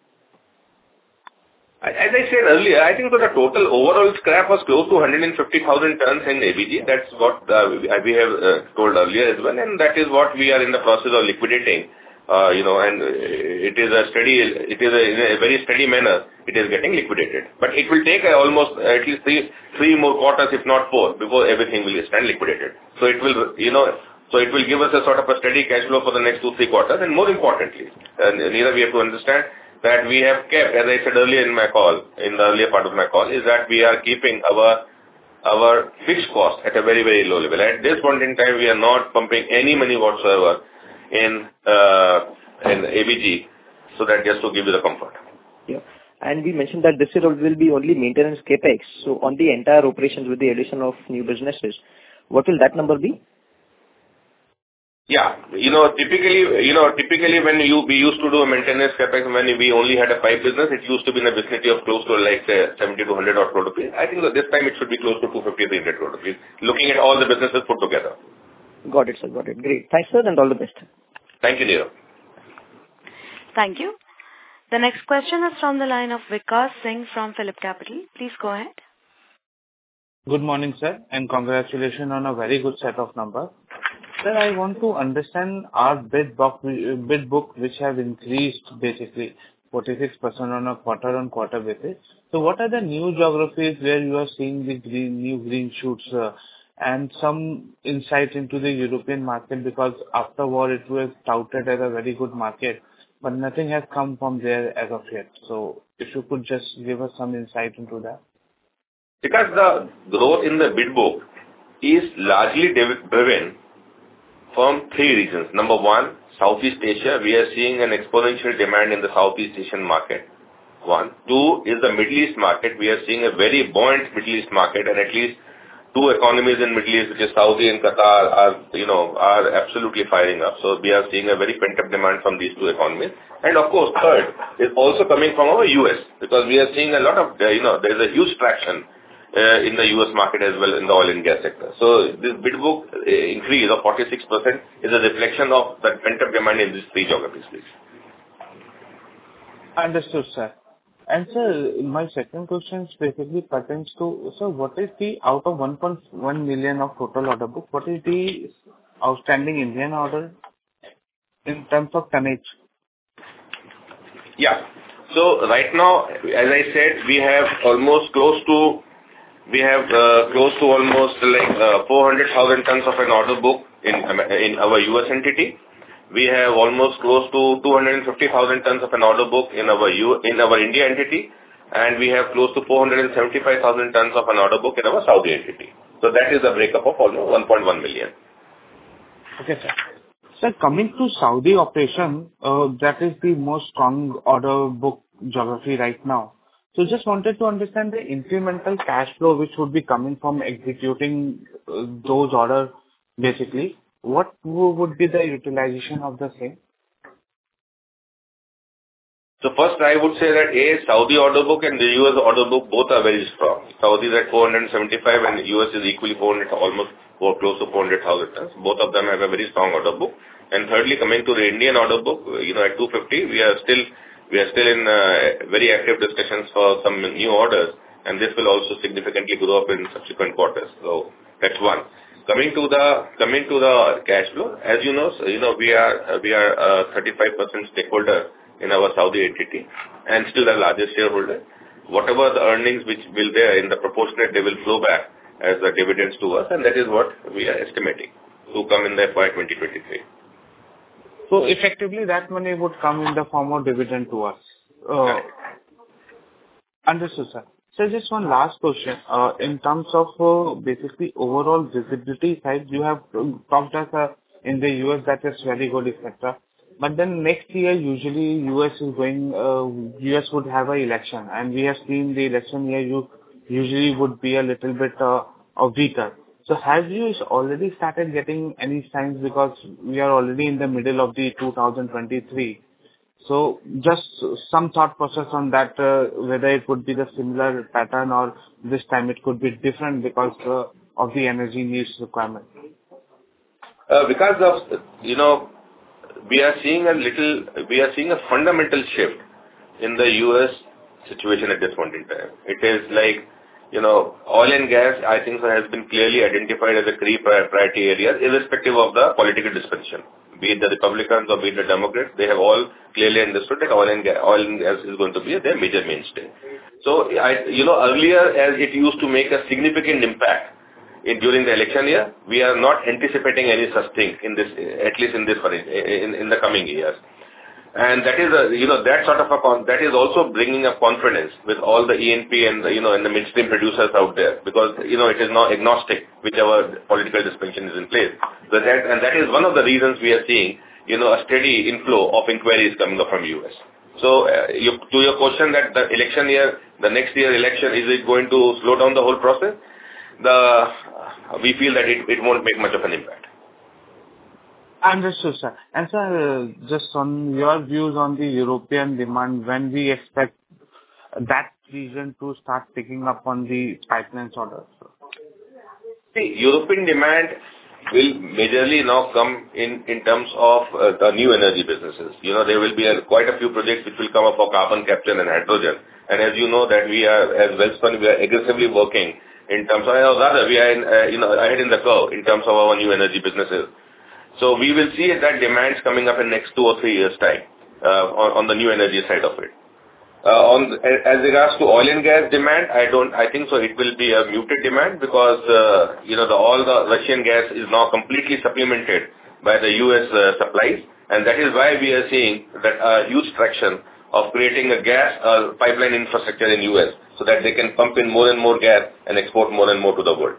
Speaker 4: As I said earlier, I think that the total overall scrap was close to one hundred fifty thousand tons in A B G. That's what uh, we have uh, told earlier as well, and that is what we are in the process of liquidating. Uh, you know, and it is a steady, it is a, in a very steady manner, it is getting liquidated. But it will take uh, almost uh, at least three, three more quarters, if not four, before everything will stand liquidated. So it will, you know, so it will give us a sort of a steady cash flow for the next two, three quarters. And more importantly, uh, Neera, we have to understand that we have kept, as I said earlier in my call, in the earlier part of my call, is that we are keeping our our fixed cost at a very, very low level. At this point in time, we are not pumping any money whatsoever in uh, in A B G, so that just to give you the comfort.
Speaker 7: Yeah. And we mentioned that this year will be only maintenance capex. So on the entire operations with the addition of new businesses, what will that number be?
Speaker 4: Yeah, you know, typically, you know, typically when you, we used to do a maintenance capex when we only had a pipe business, it used to be in the vicinity of close to like say seventy to one hundred odd crore rupees. I think that this time it should be close to two fifty to three hundred crore rupees, looking at all the businesses put together.
Speaker 7: Got it, sir. Got it. Great. Thanks, sir, and all the best.
Speaker 4: Thank you, Neera.
Speaker 1: Thank you. The next question is from the line of Vikas Singh from Phillip Capital. Please go ahead.
Speaker 8: Good morning, sir, and congratulations on a very good set of numbers. Sir, I want to understand our bid book, bid book which have increased basically forty-six percent on a quarter-on-quarter basis. So what are the new geographies where you are seeing the green, new green shoots uh, and some insight into the European market, because after war it was touted as a very good market, but nothing has come from there as of yet. So if you could just give us some insight into that.
Speaker 4: Because the growth in the bid book is largely driven from three reasons. Number one, Southeast Asia, we are seeing an exponential demand in the Southeast Asian market. One. Two is the Middle East market. We are seeing a very buoyant Middle East market, and at least two economies in Middle East, which is Saudi and Qatar, are, you know, are absolutely firing up. So we are seeing a very pent-up demand from these two economies. And of course, third is also coming from our U S, because we are seeing a lot of, you know, there is a huge traction Uh, in the U S market as well in the oil and gas sector. So this bid book uh, increase of forty-six percent is a reflection of that pent-up demand in these three geographies, please.
Speaker 8: Understood, sir. And sir, my second question specifically pertains to, sir, what is the, out of one point one million of total order book, what is the outstanding Indian order in terms of tonnage?
Speaker 4: Yeah. So right now, as I said, we have almost close to We have uh, close to almost like uh, four hundred thousand tons of an order book in in our U S entity. We have almost close to two hundred fifty thousand tons of an order book in our U in our India entity, and we have close to four hundred seventy-five thousand tons of an order book in our Saudi entity. So that is the breakup of almost one point one million.
Speaker 8: Okay, sir. Sir, coming to Saudi operation, uh, that is the most strong order book geography right now. So just wanted to understand the incremental cash flow which would be coming from executing uh, those orders, basically. What wo- would be the utilization of the same?
Speaker 4: So first, I would say that A, Saudi order book and the U S order book, both are very strong. Saudi is at four hundred seventy-five and the U S is equally four hundred, almost or close to four hundred thousand tons. Both of them have a very strong order book. And thirdly, coming to the Indian order book, you know, at two fifty, we are still, we are still in uh, very active discussions for some new orders, and this will also significantly grow up in subsequent quarters. So that's one. Coming to the, coming to the cash flow, as you know, so, you know, we are, uh, we are uh, thirty-five percent stakeholder in our Saudi entity and still the largest shareholder. Whatever the earnings which will there in the proportionate, they will flow back as the dividends to us, and that is what we are estimating to come in the F Y twenty twenty-three.
Speaker 8: So effectively, that money would come in the form of dividend to us. Uh, Understood, sir. So just one last question. Uh, In terms of uh, basically overall visibility side, you have um, talked as uh, in the U S that is very good, et cetera. But then next year, usually U S is going, uh, U S would have an election, and we have seen the election year you usually would be a little bit uh, of weaker. So have you already started getting any signs, because we are already in the middle of the two thousand twenty-three? So just some thought process on that, uh, whether it would be the similar pattern or this time it could be different because uh, of the energy needs requirement.
Speaker 4: Uh, because of, you know, we are seeing a little, we are seeing a fundamental shift in the U S situation at this point in time. It is like, you know, oil and gas, I think, has been clearly identified as a key priority area, irrespective of the political dispensation. Be it the Republicans or be it the Democrats, they have all clearly understood that oil and gas, oil and gas is going to be their major mainstay. So, I, you know, earlier as it used to make a significant impact in, during the election year, we are not anticipating any such thing in this, at least in this, in, in the coming years. And that is a, you know, that sort of a, that is also bringing up confidence with all the E and P and, the, you know, and the midstream producers out there, because, you know, it is now agnostic whichever political dispensation is in place. So that, and that is one of the reasons we are seeing, you know, a steady inflow of inquiries coming up from U S. So, uh, you, to your question that the election year, the next year election, is it going to slow down the whole process? The, we feel that it, it won't make much of an impact.
Speaker 8: Understood, sir. And sir, uh, just on your views on the European demand, when we expect that region to start picking up on the pipelines orders?
Speaker 4: See, European demand will majorly now come in, in terms of uh, the new energy businesses. You know, there will be a, quite a few projects which will come up for carbon capture and hydrogen. And as you know that we are, as Welspun, we are aggressively working in terms of, or rather, we are in, uh, you know, ahead in the curve in terms of our new energy businesses. So we will see that demands coming up in next two or three years' time uh, on, on the new energy side of it. Uh, on as regards to oil and gas demand, I don't. I think so. It will be a muted demand because uh, you know the all the Russian gas is now completely supplemented by the U S uh, supplies, and that is why we are seeing that uh, huge traction of creating a gas uh, pipeline infrastructure in U S so that they can pump in more and more gas and export more and more to the world.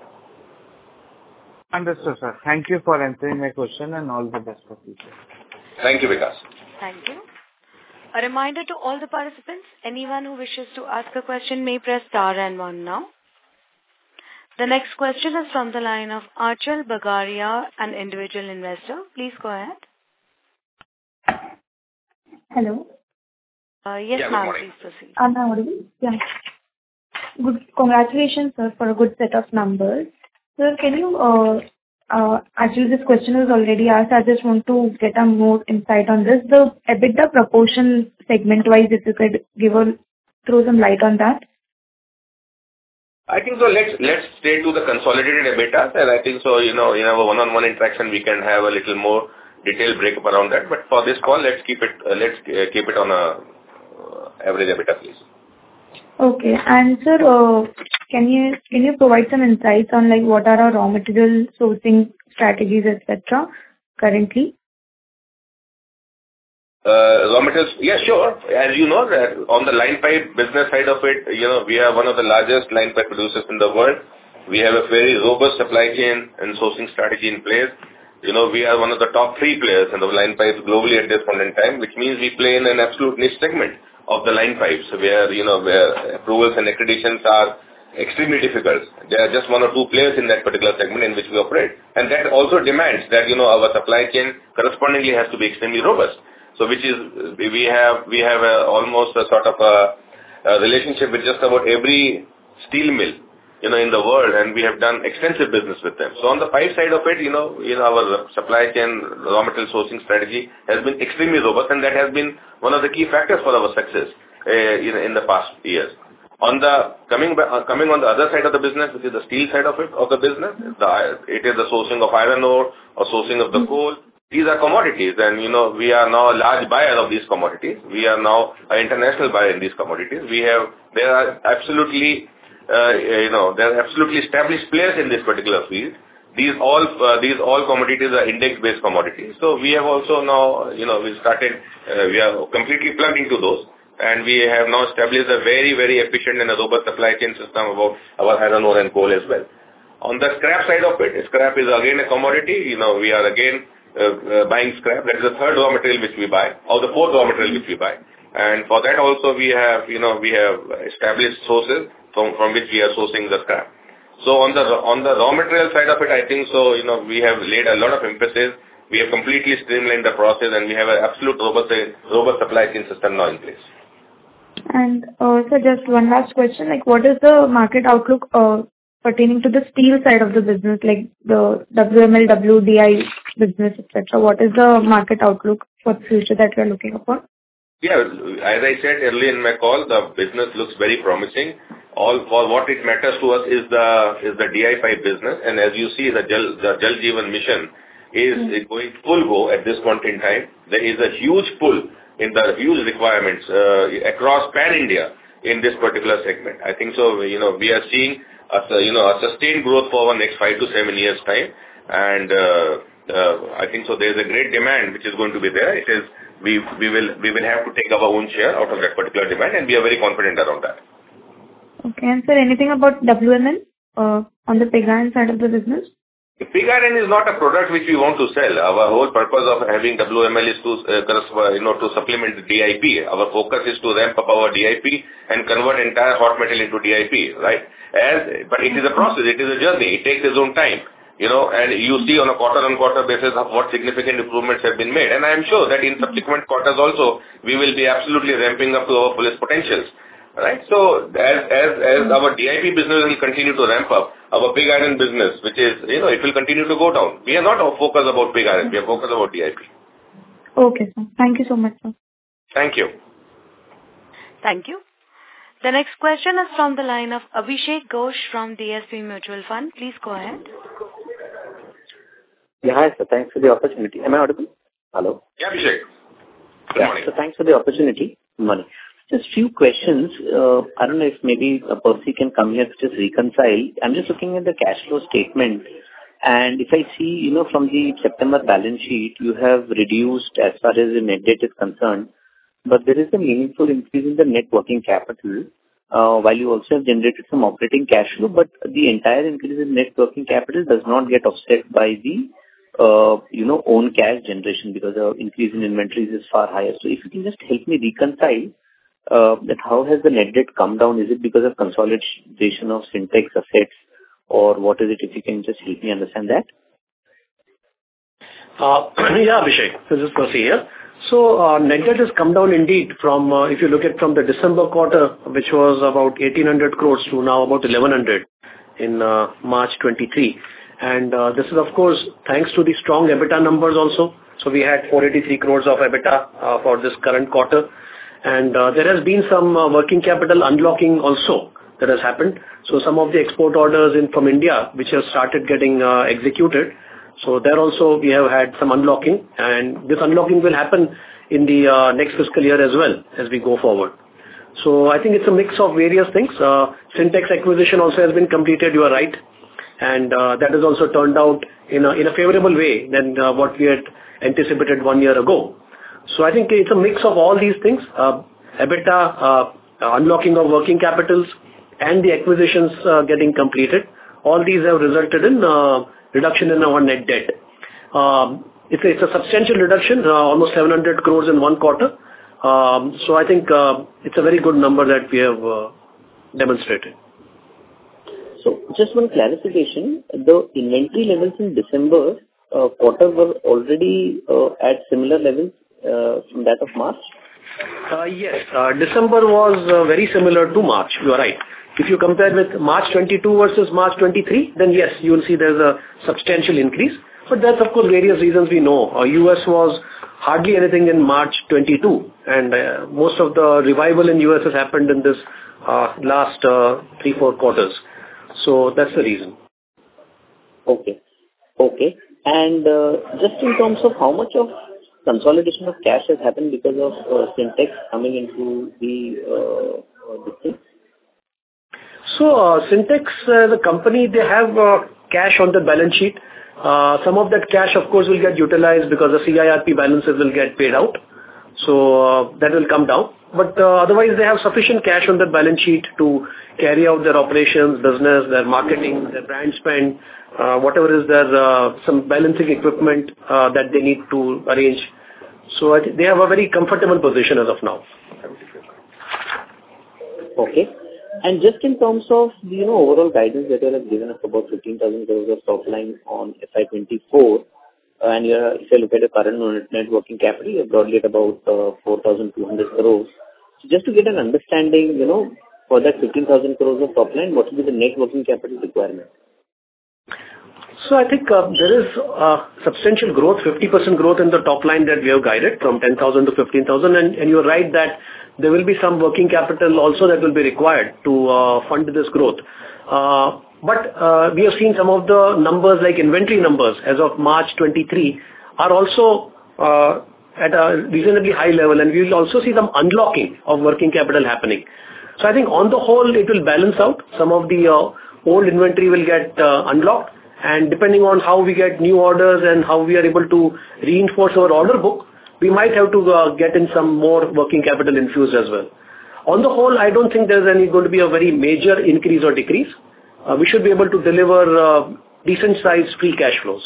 Speaker 8: Understood, sir. Thank you for answering my question and all the best for future.
Speaker 4: Thank you, Vikas.
Speaker 1: Thank you. A reminder to all the participants, anyone who wishes to ask a question may press star and one now. The next question is from the line of Achal Bagaria, an individual investor. Please go ahead.
Speaker 9: Hello.
Speaker 1: Uh, yes,
Speaker 4: yeah,
Speaker 1: ma'am, please proceed.
Speaker 9: Am I audible? Yeah. Good. Congratulations, sir, for a good set of numbers. Sir, can you, uh, uh, actually this question was already asked. I just want to get a more insight on this. The EBITDA proportion segment-wise, if you could give a, throw some light on that.
Speaker 4: I think so. Let's let's stay to the consolidated EBITDA, and I think so. You know, in our one-on-one interaction, we can have a little more detailed breakup around that. But for this call, let's keep it uh, let's uh, keep it on a uh, average EBITDA, please.
Speaker 9: Okay. And sir, uh, can you can you provide some insights on like what are our raw material sourcing strategies, et cetera currently?
Speaker 4: Uh, raw materials, yeah, sure. As you know, that on the line pipe business side of it, you know, we are one of the largest line pipe producers in the world. We have a very robust supply chain and sourcing strategy in place. You know, we are one of the top three players in the line pipes globally at this point in time, which means we play in an absolute niche segment of the line pipes, where, you know, where approvals and accreditations are extremely difficult. There are just one or two players in that particular segment in which we operate. And that also demands that, you know, our supply chain correspondingly has to be extremely robust. So which is, we have, we have a, almost a sort of a, a relationship with just about every steel mill, you know, in the world, and we have done extensive business with them. So on the pipe side of it, you know, you know, our supply chain raw material sourcing strategy has been extremely robust, and that has been one of the key factors for our success uh, in, in the past years. On the coming uh, coming on the other side of the business, which is the steel side of it of the business, the, it is the sourcing of iron ore or sourcing of the coal. These are commodities, and, you know, we are now a large buyer of these commodities. We are now an international buyer in these commodities. We have, there are absolutely Uh, you know, there are absolutely established players in this particular field. These all, uh, these all commodities are index-based commodities. So we have also now, you know, we started, uh, we are completely plugged into those. And we have now established a very, very efficient and a robust supply chain system about our iron ore and coal as well. On the scrap side of it, scrap is again a commodity. You know, we are again uh, uh, buying scrap. That is the third raw material which we buy, or the fourth raw material which we buy. And for that also we have, you know, we have established sources from, from which we are sourcing the scrap. So on the on the raw material side of it, I think so, you know, we have laid a lot of emphasis. We have completely streamlined the process, and we have an absolute robust, robust supply chain system now in place.
Speaker 9: And uh, so just one last question, like what is the market outlook uh, pertaining to the steel side of the business, like the W M L, W D I business, et cetera? What is the market outlook for the future that we are looking upon?
Speaker 4: Yeah, as I said earlier in my call, the business looks very promising. All for what it matters to us is the is the D I pipe business, and as you see, the Jal the Jal Jeevan mission is mm. going full go at this point in time. There is a huge pull in the huge requirements uh, across pan India in this particular segment. I think so. You know, we are seeing a you know a sustained growth for our next five to seven years time, and uh, uh, I think so. There is a great demand which is going to be there. It is. We we will we will have to take our own share out of that particular demand, and we are very confident around that.
Speaker 9: Okay, and sir, anything about W M L uh, on the pig iron side of the business?
Speaker 4: Pig iron is not a product which we want to sell. Our whole purpose of having W M L is to uh, you know to supplement the D I P. Our focus is to ramp up our D I P and convert entire hot metal into D I P, right? As but it is a process. It is a journey. It takes its own time. You know, and you see on a quarter-on-quarter basis of what significant improvements have been made. And I am sure that in subsequent quarters also, we will be absolutely ramping up to our fullest potentials. Right? So, as as as our D I P business will continue to ramp up, our pig iron business, which is, you know, it will continue to go down. We are not focused about pig iron. We are focused about D I P.
Speaker 9: Okay, sir. Thank you so much, sir.
Speaker 4: Thank you.
Speaker 1: Thank you. The next question is from the line of Abhishek Ghosh from D S P Mutual Fund. Please go ahead.
Speaker 10: Yeah, hi, sir. Thanks for the opportunity. Am I audible? Hello?
Speaker 4: Yeah, Abhishek. Good
Speaker 10: yeah,
Speaker 4: morning.
Speaker 10: So thanks for the opportunity. Good morning. Just few questions. Uh, I don't know if maybe uh, Percy can come here to just reconcile. I'm just looking at the cash flow statement. And if I see, you know, from the September balance sheet, you have reduced as far as the net debt is concerned. But there is a meaningful increase in the net working capital. Uh, while you also have generated some operating cash flow, but the entire increase in net working capital does not get offset by the Uh, you know, own cash generation, because the increase in inventories is far higher. So if you can just help me reconcile uh, that how has the net debt come down? Is it because of consolidation of Sintex assets, or what is it? If you can just help me understand that.
Speaker 11: Uh, yeah, Abhishek, this is Percy here. So uh, net debt has come down indeed from, uh, if you look at from the December quarter, which was about eighteen hundred crores to now about eleven hundred in uh, March twenty-three. And uh, this is, of course, thanks to the strong EBITDA numbers also. So we had four hundred eighty-three crores of EBITDA uh, for this current quarter. And uh, there has been some uh, working capital unlocking also that has happened. So some of the export orders in from India, which have started getting uh, executed. So there also we have had some unlocking. And this unlocking will happen in the uh, next fiscal year as well as we go forward. So I think it's a mix of various things. Uh, Sintex acquisition also has been completed, you are right. And uh, that has also turned out in a, in a favorable way than uh, what we had anticipated one year ago. So I think it's a mix of all these things, uh, EBITDA, uh, unlocking of working capitals, and the acquisitions uh, getting completed. All these have resulted in uh, reduction in our net debt. Um, it's, a, it's a substantial reduction, uh, almost seven hundred crores in one quarter. Um, so I think uh, it's a very good number that we have uh, demonstrated.
Speaker 10: So just one clarification, the inventory levels in December uh, quarter were already uh, at similar levels uh, from that of March?
Speaker 11: Uh, yes, uh, December was uh, very similar to March, you are right. If you compare with March twenty-two versus March twenty-three, then yes, you will see there's a substantial increase. But that's of course various reasons we know. Uh, U S was hardly anything in March twenty-two, and uh, most of the revival in U S has happened in this uh, last uh, three, four quarters. So that's the reason.
Speaker 10: Okay. Okay. And uh, just in terms of how much of consolidation of cash has happened because of uh, Sintex coming into the uh, uh, this thing?
Speaker 11: So uh, Sintex, uh, the company, they have uh, cash on the balance sheet. Uh, some of that cash, of course, will get utilized because the C I R P balances will get paid out. So uh, that will come down. But uh, otherwise, they have sufficient cash on their balance sheet to carry out their operations, business, their marketing, their brand spend, uh, whatever is their uh, some balancing equipment uh, that they need to arrange. So I think they have a very comfortable position as of now.
Speaker 10: Okay. And just in terms of the you know, overall guidance that you have given us about fifteen thousand crores of top line on F Y twenty-four, uh, and you're, if you look at the current net working capital, you're broadly at about uh, four thousand two hundred crores. So just to get an understanding, you know, for that fifteen thousand crores of top line, what will be the net working capital requirement?
Speaker 11: So I think uh, there is uh, substantial growth, fifty percent growth in the top line that we have guided from ten thousand to fifteen thousand. And, and you're right that there will be some working capital also that will be required to uh, fund this growth. Uh, but uh, we have seen some of the numbers like inventory numbers as of March twenty-three are also uh, at a reasonably high level, and we will also see some unlocking of working capital happening. So I think on the whole it will balance out. Some of the uh, old inventory will get uh, unlocked. And depending on how we get new orders and how we are able to reinforce our order book, we might have to uh, get in some more working capital infused as well. On the whole, I don't think there's any going to be a very major increase or decrease. Uh, we should be able to deliver uh, decent sized free cash flows.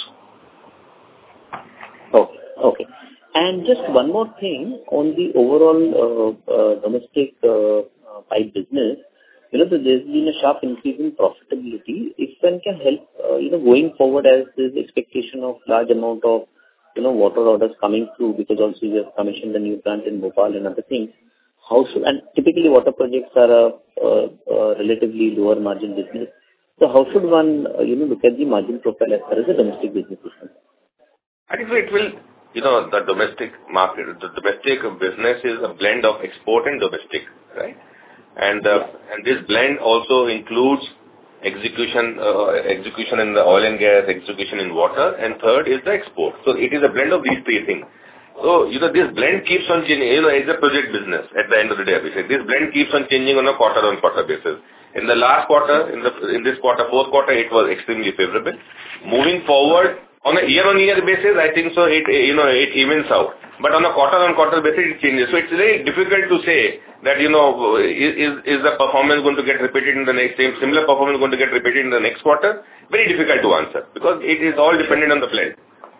Speaker 10: Okay. Okay. And just one more thing on the overall uh, uh, domestic uh, uh, pipe business. You know, so there's been a sharp increase in profitability. If one can help, uh, you know, going forward as there's expectation of large amount of, you know, water orders coming through because also you have commissioned the new plant in Bhopal and other things. How should, and typically water projects are a, a, a relatively lower margin business. So how should one, uh, you know, look at the margin profile as far as the domestic business is concerned?
Speaker 4: I think it will, you know, the domestic market, the domestic business is a blend of export and domestic, right? And uh, and this blend also includes execution uh, execution in the oil and gas, execution in water, and third is the export. So it is a blend of these three things. So, you know, this blend keeps on changing. You know, it's a project business at the end of the day. This blend keeps on changing on a quarter-on-quarter basis. In the last quarter, in the in this quarter, fourth quarter, it was extremely favorable. Moving forward, on a year-on-year basis, I think so it, you know, it evens out. But on a quarter-on-quarter basis, it changes. So it's very difficult to say that, you know, is, is the performance going to get repeated in the next, same similar performance going to get repeated in the next quarter? Very difficult to answer because it is all dependent on the blend.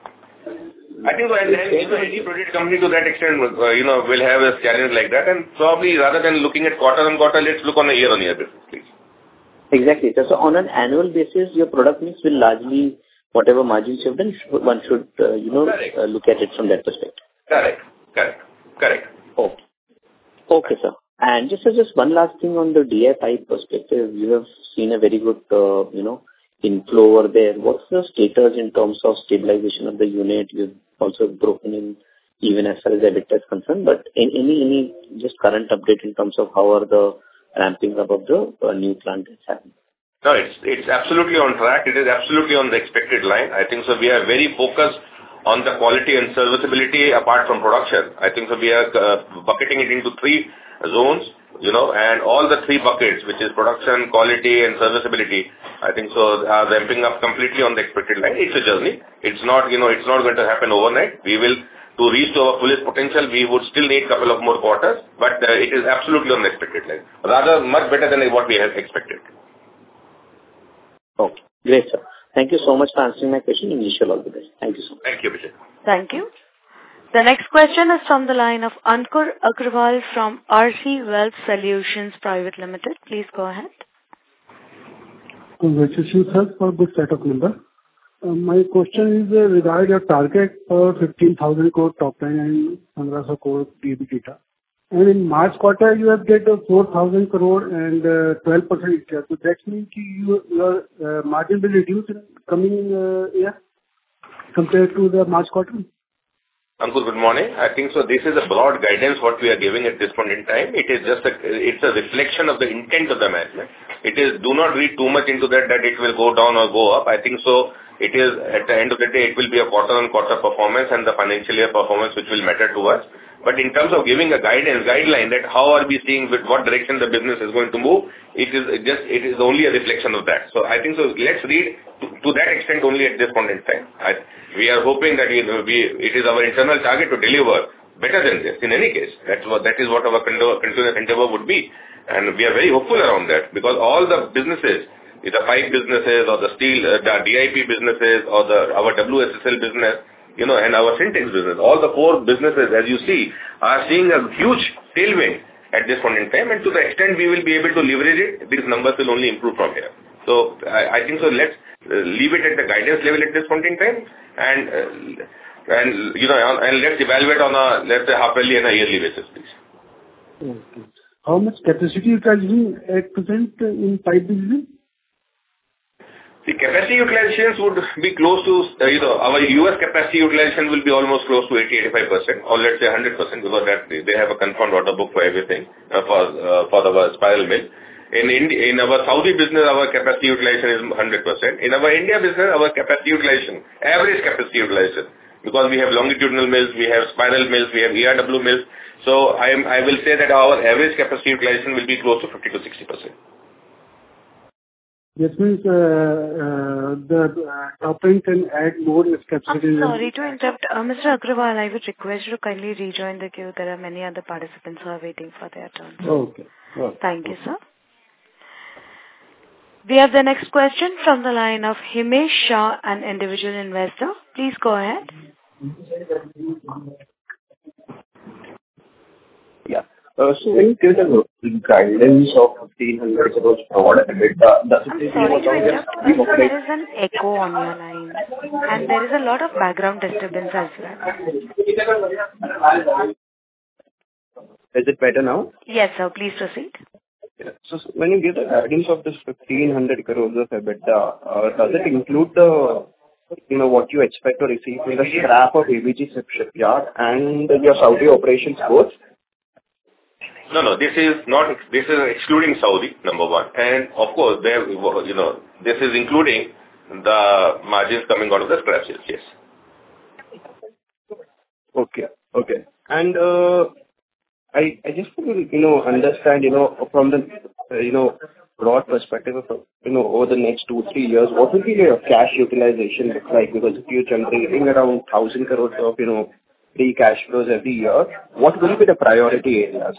Speaker 4: I think so, and, and you know, any project company to that extent, uh, you know, will have a challenge like that. And probably rather than looking at quarter-on-quarter, let's look on a year-on-year basis, please.
Speaker 10: Exactly. So on an annual basis, your product mix will largely, whatever margins you've done, one should, uh, you know, uh, look at it from that perspective.
Speaker 4: Correct. Correct. Correct.
Speaker 10: Okay. Okay, sir. And just just one last thing on the D I pipe perspective, you have seen a very good, uh, you know, inflow over there. What's the status in terms of stabilization of the unit? You've also broken in even as far as EBITDA is concerned, but any any just current update in terms of how are the ramping up of the uh, new plant is happening?
Speaker 4: No, it's it's absolutely on track. It is absolutely on the expected line. I think so. We are very focused on the quality and serviceability apart from production. I think so we are uh, bucketing it into three zones, you know, and all the three buckets, which is production, quality and serviceability, I think so are ramping up completely on the expected line. It's a journey. It's not, you know, it's not going to happen overnight. We will, to reach to our fullest potential, we would still need a couple of more quarters, but uh, it is absolutely on the expected line. Rather, much better than what we have expected.
Speaker 10: Okay. Great, sir. Thank you so much for answering my question and wish you all the best. Thank you so much.
Speaker 4: Thank you, Vijay.
Speaker 1: Thank you. The next question is from the line of Ankur Agrawal from R C Wealth Solutions Private Limited. Please go ahead.
Speaker 12: Congratulations, sir, for a good set of numbers. Uh, my question is uh, regarding your target for fifteen thousand crore top line and one hundred crore EBITDA. And in March quarter, you have get uh, four thousand crore and uh, twelve percent share. So that means you, your uh, margin will reduce in coming uh, year compared to the March quarter?
Speaker 4: Ankur, good morning. I think so. This is a broad guidance what we are giving at this point in time. It is just a, it's a reflection of the intent of the management. It is, do not read too much into that, that it will go down or go up. I think so. It is, at the end of the day, it will be a quarter-on-quarter performance and the financial year performance which will matter to us. But in terms of giving a guidance, guideline that how are we seeing with what direction the business is going to move, it is just, it is only a reflection of that. So I think so. Let's read to, to that extent only at this point in time. I, we are hoping that we, we, it is our internal target to deliver better than this. In any case, that's what, that is what our continuous endeavor would be. And we are very hopeful around that because all the businesses, the pipe businesses or the steel, uh, the D I P businesses or the our W S S L business, you know, and our Syntex business, all the four businesses, as you see, are seeing a huge tailwind at this point in time. And to the extent we will be able to leverage it, these numbers will only improve from here. So I, I think so. Let's uh, leave it at the guidance level at this point in time, and uh, and you know, and let's evaluate on a let's say half yearly and a yearly basis, please.
Speaker 12: Okay. How much capacity utilization at present in pipe business?
Speaker 4: The capacity utilizations would be close to, uh, you know, our U S capacity utilization will be almost close to eighty to eighty-five percent, or let's say one hundred percent, because that they have a confirmed order book for everything, uh, for uh, for our spiral mill. In India, in our Saudi business, our capacity utilization is one hundred percent. In our India business, our capacity utilization, average capacity utilization, because we have longitudinal mills, we have spiral mills, we have E R W mills. So I am, I will say that our average capacity utilization will be close to fifty to sixty percent.
Speaker 12: This means uh, uh, the uh, top line can add more capacity.
Speaker 1: I'm sorry to interrupt. Uh, Mister Agrawal, I would request you to kindly rejoin the queue. There are many other participants who are waiting for their turn.
Speaker 12: Okay. okay.
Speaker 1: Thank you, sir. We have the next question from the line of Himesh Shah, an individual investor. Please go ahead.
Speaker 6: Yeah. Uh, so when you give the guidance of fifteen hundred crores forward EBITDA, does it
Speaker 1: I'm sorry to interrupt. Uh, there is an echo on your line and there is a lot of background disturbance as well.
Speaker 6: Is it better now?
Speaker 1: Yes, sir. Please proceed.
Speaker 6: Yeah. So so when you give the guidance of this fifteen hundred crores of EBITDA, uh, does it include the, you know, what you expect to receive from the scrap of A B G shipyard and your Saudi operations both?
Speaker 4: No, no, this is not, this is excluding Saudi, number one. And of course, there, you know, this is including the margins coming out of the scrap sales, yes.
Speaker 6: Okay, okay. And uh, I, I just want to, you know, understand, you know, from the, uh, you know, broad perspective of, you know, over the next two, three years, what will be your cash utilization look like? Because if you're generating around one thousand crores of, you know, free cash flows every year, what will be the priority areas?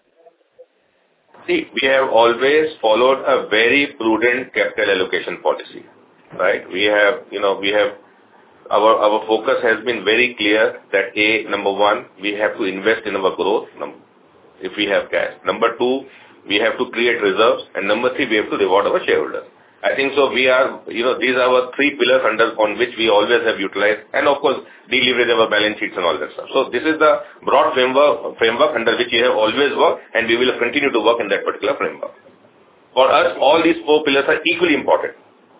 Speaker 4: See, we have always followed a very prudent capital allocation policy, right? We have, you know, we have, our, our focus has been very clear that A, number one, we have to invest in our growth if we have cash. Number two, we have to create reserves. And number three, we have to reward our shareholders. I think so we are, you know, these are our three pillars under on which we always have utilized, and of course, deleverage our balance sheets and all that stuff. So this is the broad framework, framework under which we have always worked, and we will continue to work in that particular framework. For us, all these four pillars are equally important.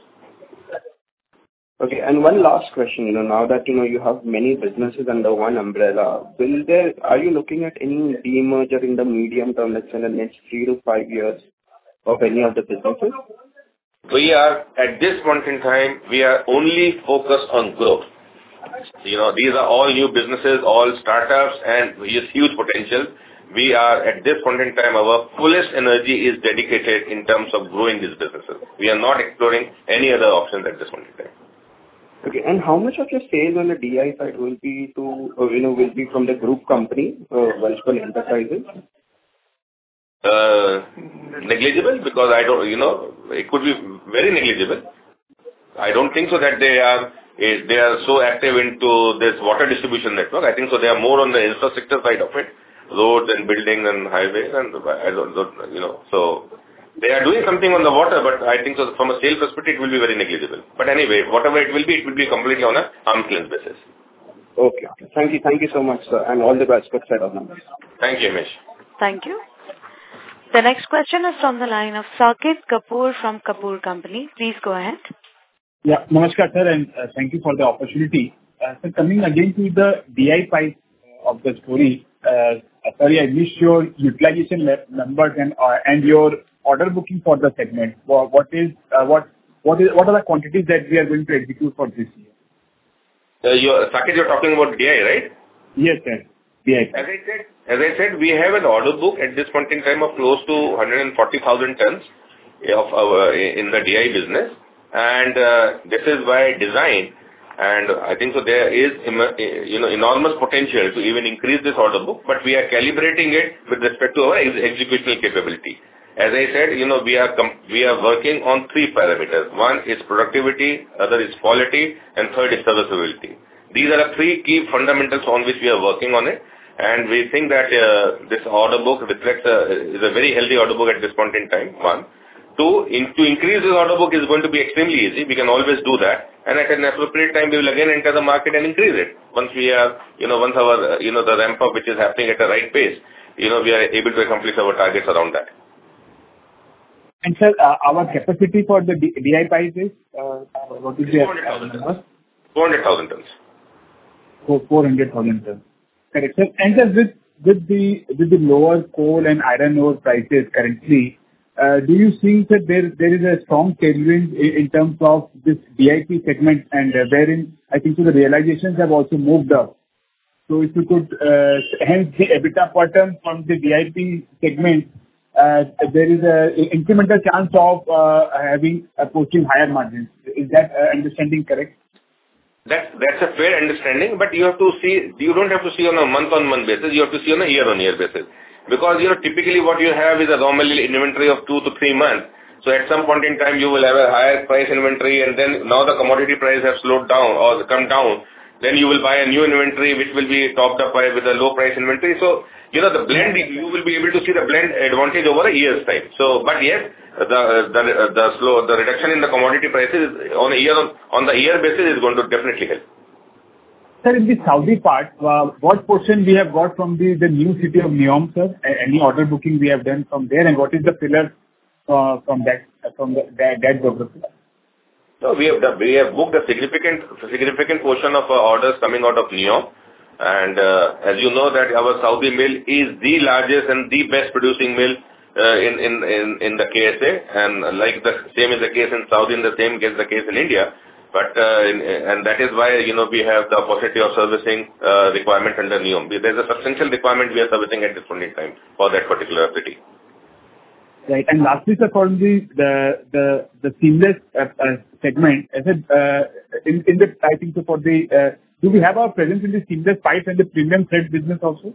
Speaker 6: Okay, and one last question, you know, now that, you know, you have many businesses under one umbrella, will there, are you looking at any demerger in the medium term, let's say in the next three to five years of any of the businesses?
Speaker 4: We are, at this point in time, we are only focused on growth. You know, these are all new businesses, all startups, and with huge potential. We are, at this point in time, our fullest energy is dedicated in terms of growing these businesses. We are not exploring any other options at this point in time.
Speaker 6: Okay, and how much of your sales on the D I side will be to, uh, you know, will be from the group company, uh, Welspun Enterprises?
Speaker 4: Uh, negligible, because I don't, you know, it could be very negligible. I don't think so that they are eh, they are so active into this water distribution network. I think so they are more on the infrastructure side of it, roads and buildings and highways, and I don't, don't you know, so they are doing something on the water, but I think so from a sale perspective, it will be very negligible. But anyway, whatever it will be, it will be completely on a arm's length basis.
Speaker 6: Okay. Okay. Thank you. Thank you so much, sir, and all the best. Good set of numbers.
Speaker 4: Thank you, Hamish.
Speaker 1: Thank you. The next question is from the line of Saket Kapoor from Kapoor Company. Please go ahead.
Speaker 13: Yeah, namaskar, sir, and uh, thank you for the opportunity. Uh, so coming again to the D I pipe of the story, uh, sorry, I missed your utilization numbers and uh, and your order booking for the segment. What, what is uh, what what is what are the quantities that we are going to execute for this year?
Speaker 4: Uh, you're, Saket, you're talking about D I, right?
Speaker 13: Yes, sir. D I.
Speaker 4: As I said, as I said, we have an order book at this point in time of close to one hundred forty thousand tons of our in the D I business, and uh, this is by design. And I think so there is you know enormous potential to even increase this order book, but we are calibrating it with respect to our ex executional capability. As I said, you know, we are we are working on three parameters. One is productivity, other is quality, and third is serviceability. These are the three key fundamentals on which we are working on it, and we think that uh, this order book reflects a, is a very healthy order book at this point in time. One. Two, in, to increase this order book is going to be extremely easy. We can always do that. And at an appropriate time, we will again enter the market and increase it. Once we are, you know, once our, uh, you know, the ramp up which is happening at the right pace, you know, we are able to accomplish our targets around that.
Speaker 13: And sir, uh, our capacity for the D I pipe is, uh, what is the number?
Speaker 4: four hundred thousand tons.
Speaker 13: Oh, four hundred thousand tons. Correct, sir. And sir, with, with the, with the lower coal and iron ore prices currently, Uh, do you think that there there is a strong tailwind in, in terms of this D I P segment, and uh, wherein I think so the realizations have also moved up? So if you could, uh, hence the EBITDA per ton from the D I P segment, uh, there is a incremental chance of uh, having approaching higher margins. Is that uh, understanding correct?
Speaker 4: That's that's a fair understanding, but you have to see. You don't have to see on a month-on-month basis. You have to see on a year-on-year basis. Because, you know, typically what you have is a raw material inventory of two to three months. So at some point in time, you will have a higher price inventory, and then now the commodity price have slowed down or come down. Then you will buy a new inventory which will be topped up by with a low price inventory. So, you know, the blend, you will be able to see the blend advantage over a year's time. So, but yes, the the the slow the reduction in the commodity prices on a year on, on the year basis is going to definitely help.
Speaker 13: Sir, in the Saudi part, uh, what portion we have got from the, the new city of Neom, sir? Any order booking we have done from there, and what is the pillar uh, from that from the, that, that geography?
Speaker 4: So we have we have booked a significant significant portion of our orders coming out of Neom, and uh, as you know that our Saudi mill is the largest and the best producing mill uh, in in in in the K S A, and like the same is the case in Saudi, and the same is the case in India. But, uh, in, and that is why, you know, we have the opportunity of servicing uh, requirement under Neom. There is a substantial requirement we are servicing at this point in time for that particular city.
Speaker 13: Right. And lastly, sir, for the, the, the, the seamless uh, uh, segment, I said, uh, in, in the, I think so for the, uh, do we have our presence in the seamless pipe and the premium thread business also?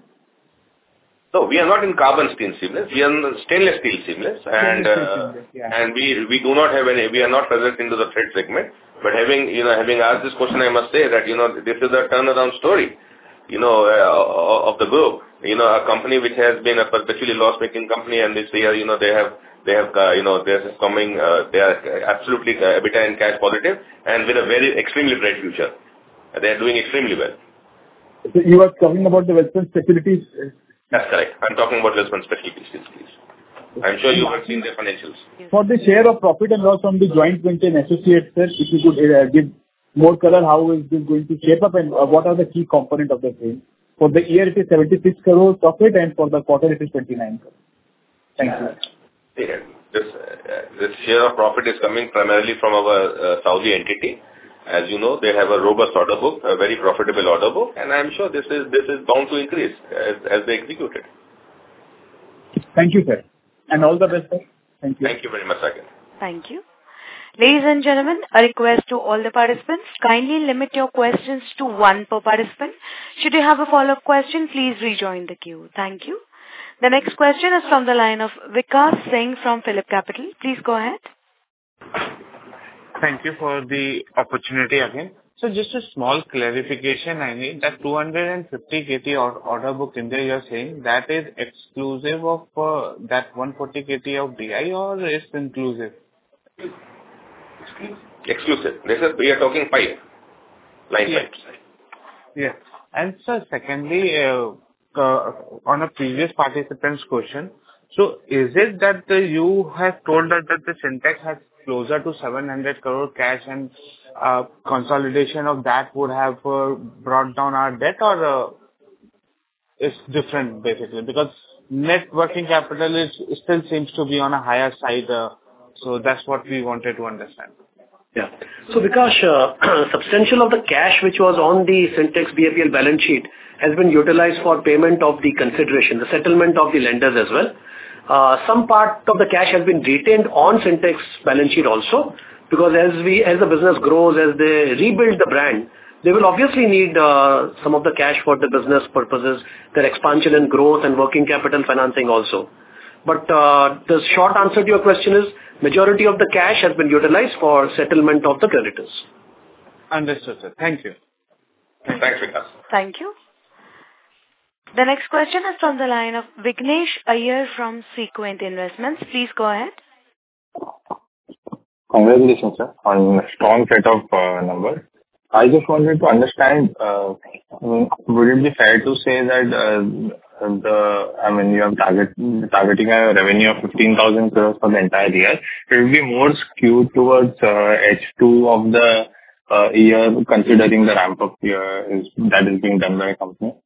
Speaker 4: So we are not in carbon steel seamless. We are in stainless steel seamless, and uh, seamless, yeah. and we we do not have any. We are not present into the thread segment. But having you know having asked this question, I must say that you know this is a turnaround story, you know, uh, of the group. You know, a company which has been a perpetually loss-making company, and this year you know they have they have uh, you know they're coming uh, they are absolutely uh, EBITDA and cash positive, and with a very extremely bright future. They are doing extremely well.
Speaker 13: So you are talking about the Welspun Specialties.
Speaker 4: That's correct. I'm talking about Welspun Specialties, please. I'm sure you have seen their financials.
Speaker 13: For the share of profit and loss from the joint venture and associates, sir, if you could uh, give more color, how is this going to shape up, and uh, what are the key components of the same? For the year, it is seventy-six crore profit, and for the quarter, it is twenty-nine crore. Thank you.
Speaker 4: Yeah. This, uh, this share of profit is coming primarily from our uh, Saudi entity. As you know, they have a robust order book, a very profitable order book, and I'm sure this is this is bound to increase as, as they execute it.
Speaker 13: Thank you, sir. And all the best, sir. Thank you.
Speaker 4: Thank you very much, Saket.
Speaker 1: Thank you. Ladies and gentlemen, a request to all the participants, kindly limit your questions to one per participant. Should you have a follow-up question, please rejoin the queue. Thank you. The next question is from the line of Vikas Singh from Phillip Capital. Please go ahead.
Speaker 8: Thank you for the opportunity again. So just a small clarification I need, that two hundred fifty kilotons or- order book in there you're saying, that is exclusive of uh, that one hundred forty kilotons of D I or is inclusive?
Speaker 4: Exclusive. This is, we are talking pipe, line
Speaker 8: Yes.
Speaker 4: pipes.
Speaker 8: Yeah. And sir, secondly, uh, uh, on a previous participant's question, so is it that uh, you have told us that the Sintex has closer to seven hundred crore cash and uh, consolidation of that would have uh, brought down our debt, or uh, it's different basically? Because net working capital is still seems to be on a higher side, uh, so that's what we wanted to understand.
Speaker 11: Yeah. So Vikash, uh, substantial of the cash which was on the Sintex B A P L balance sheet has been utilized for payment of the consideration, the settlement of the lenders as well. Uh, some part of the cash has been retained on Sintex balance sheet also, because as we, as the business grows, as they rebuild the brand, they will obviously need uh, some of the cash for the business purposes, their expansion and growth and working capital financing also. But uh, the short answer to your question is, majority of the cash has been utilized for settlement of the creditors.
Speaker 8: Understood, sir. Thank you.
Speaker 4: Thanks, Vikas.
Speaker 1: Thank you. The next question is from the line of Vignesh Iyer from Sequent Investments. Please go ahead.
Speaker 14: Congratulations, sir, on a strong set of uh, numbers. I just wanted to understand, uh, would it be fair to say that uh, the, I mean, you are target, targeting a revenue of fifteen thousand crores for the entire year? It will be more skewed towards uh, H two of the uh, year, considering the ramp-up year is, that is being done by a company?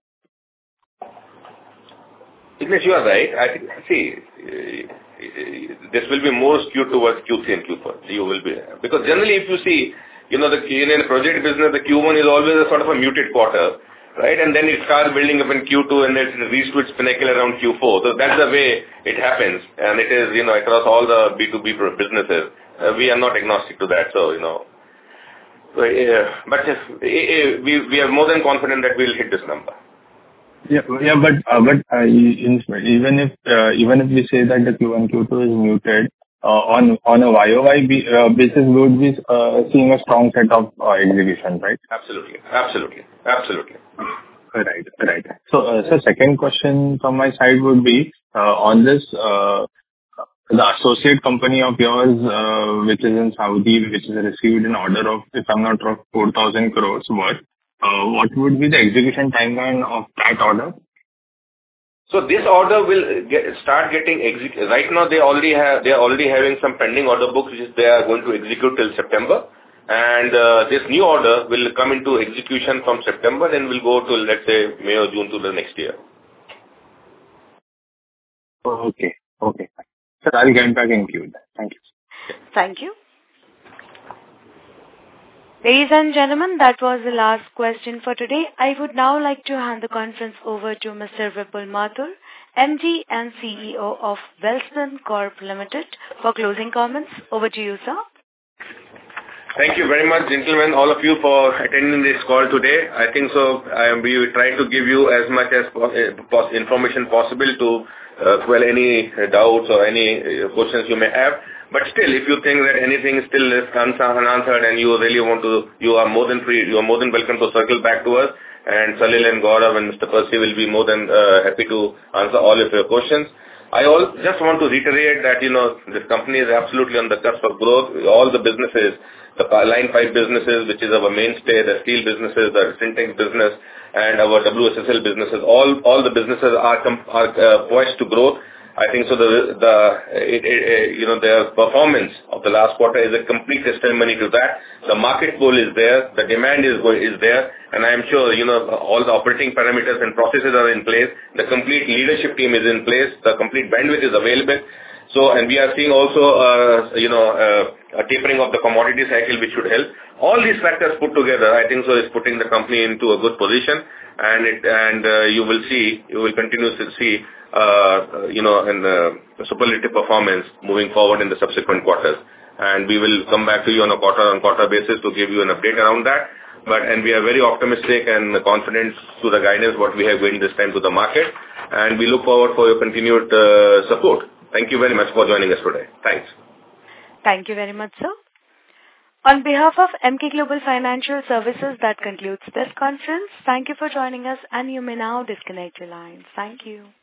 Speaker 4: Vignesh, you are right. I think, see, uh, this will be more skewed towards Q three and Q four. You will be, because generally if you see, you know, the in a project business, the Q one is always a sort of a muted quarter, right? And then it starts building up in Q two and then it reaches to its pinnacle around Q four. So that's the way it happens. And it is, you know, across all the B two B businesses. Uh, we are not agnostic to that. So, you know, so, uh, but uh, we, we are more than confident that we'll hit this number.
Speaker 14: Yeah, yeah, but uh, but uh, in, even if uh, even if we say that the Q one Q two is muted, uh, on on a Y O Y b, uh, basis, we would be uh, seeing a strong set of uh, execution, right?
Speaker 4: Absolutely, absolutely, absolutely.
Speaker 14: Right, right. So, uh, so second question from my side would be uh, on this uh, the associate company of yours, uh, which is in Saudi, which has received an order of, if I'm not wrong, four thousand crores worth. Uh, what would be the execution timeline of that order?
Speaker 4: So this order will get, start getting executed. Right now, they already have they are already having some pending order books which they are going to execute till September, and uh, this new order will come into execution from September and will go to, let's say, May or June to the next year.
Speaker 14: Okay, okay. Sir, I'll get back in queue. Thank you.
Speaker 1: Thank you. Ladies and gentlemen, that was the last question for today. I would now like to hand the conference over to Mister Vipul Mathur, M D and C E O of Welspun Corp Limited, for closing comments. Over to you, sir.
Speaker 4: Thank you very much, gentlemen, all of you, for attending this call today. I think so. I am, we will try to give you as much as pos- information possible to uh, quell any doubts or any uh, questions you may have. But still, if you think that anything is still left unanswered and you really want to, you are more than free, you are more than welcome to circle back to us. And Salil and Gaurav and Mister Percy will be more than uh, happy to answer all of your questions. I all, just want to reiterate that, you know, this company is absolutely on the cusp of growth. All the businesses, the line pipe businesses, which is our mainstay, the steel businesses, the Sintex business, and our W S S L businesses, all all the businesses are, are uh, poised to growth. I think so the, the it, it, you know, their performance of the last quarter is a complete testimony to that. The market pull is there, the demand is is there, and I am sure, you know, all the operating parameters and processes are in place, the complete leadership team is in place, the complete bandwidth is available. So, and we are seeing also, uh, you know, uh, a tapering of the commodity cycle, which should help. All these factors put together, I think so, is putting the company into a good position, and it, and uh, you will see, you will continue to see, uh, you know, an uh, superlative performance moving forward in the subsequent quarters. And we will come back to you on a quarter-on-quarter basis to give you an update around that. But, and we are very optimistic and confident to the guidance what we have given this time to the market. And we look forward for your continued uh, support. Thank you very much for joining us today. Thanks.
Speaker 1: Thank you very much, sir. On behalf of Emkay Global Financial Services, that concludes this conference. Thank you for joining us, and you may now disconnect your lines. Thank you.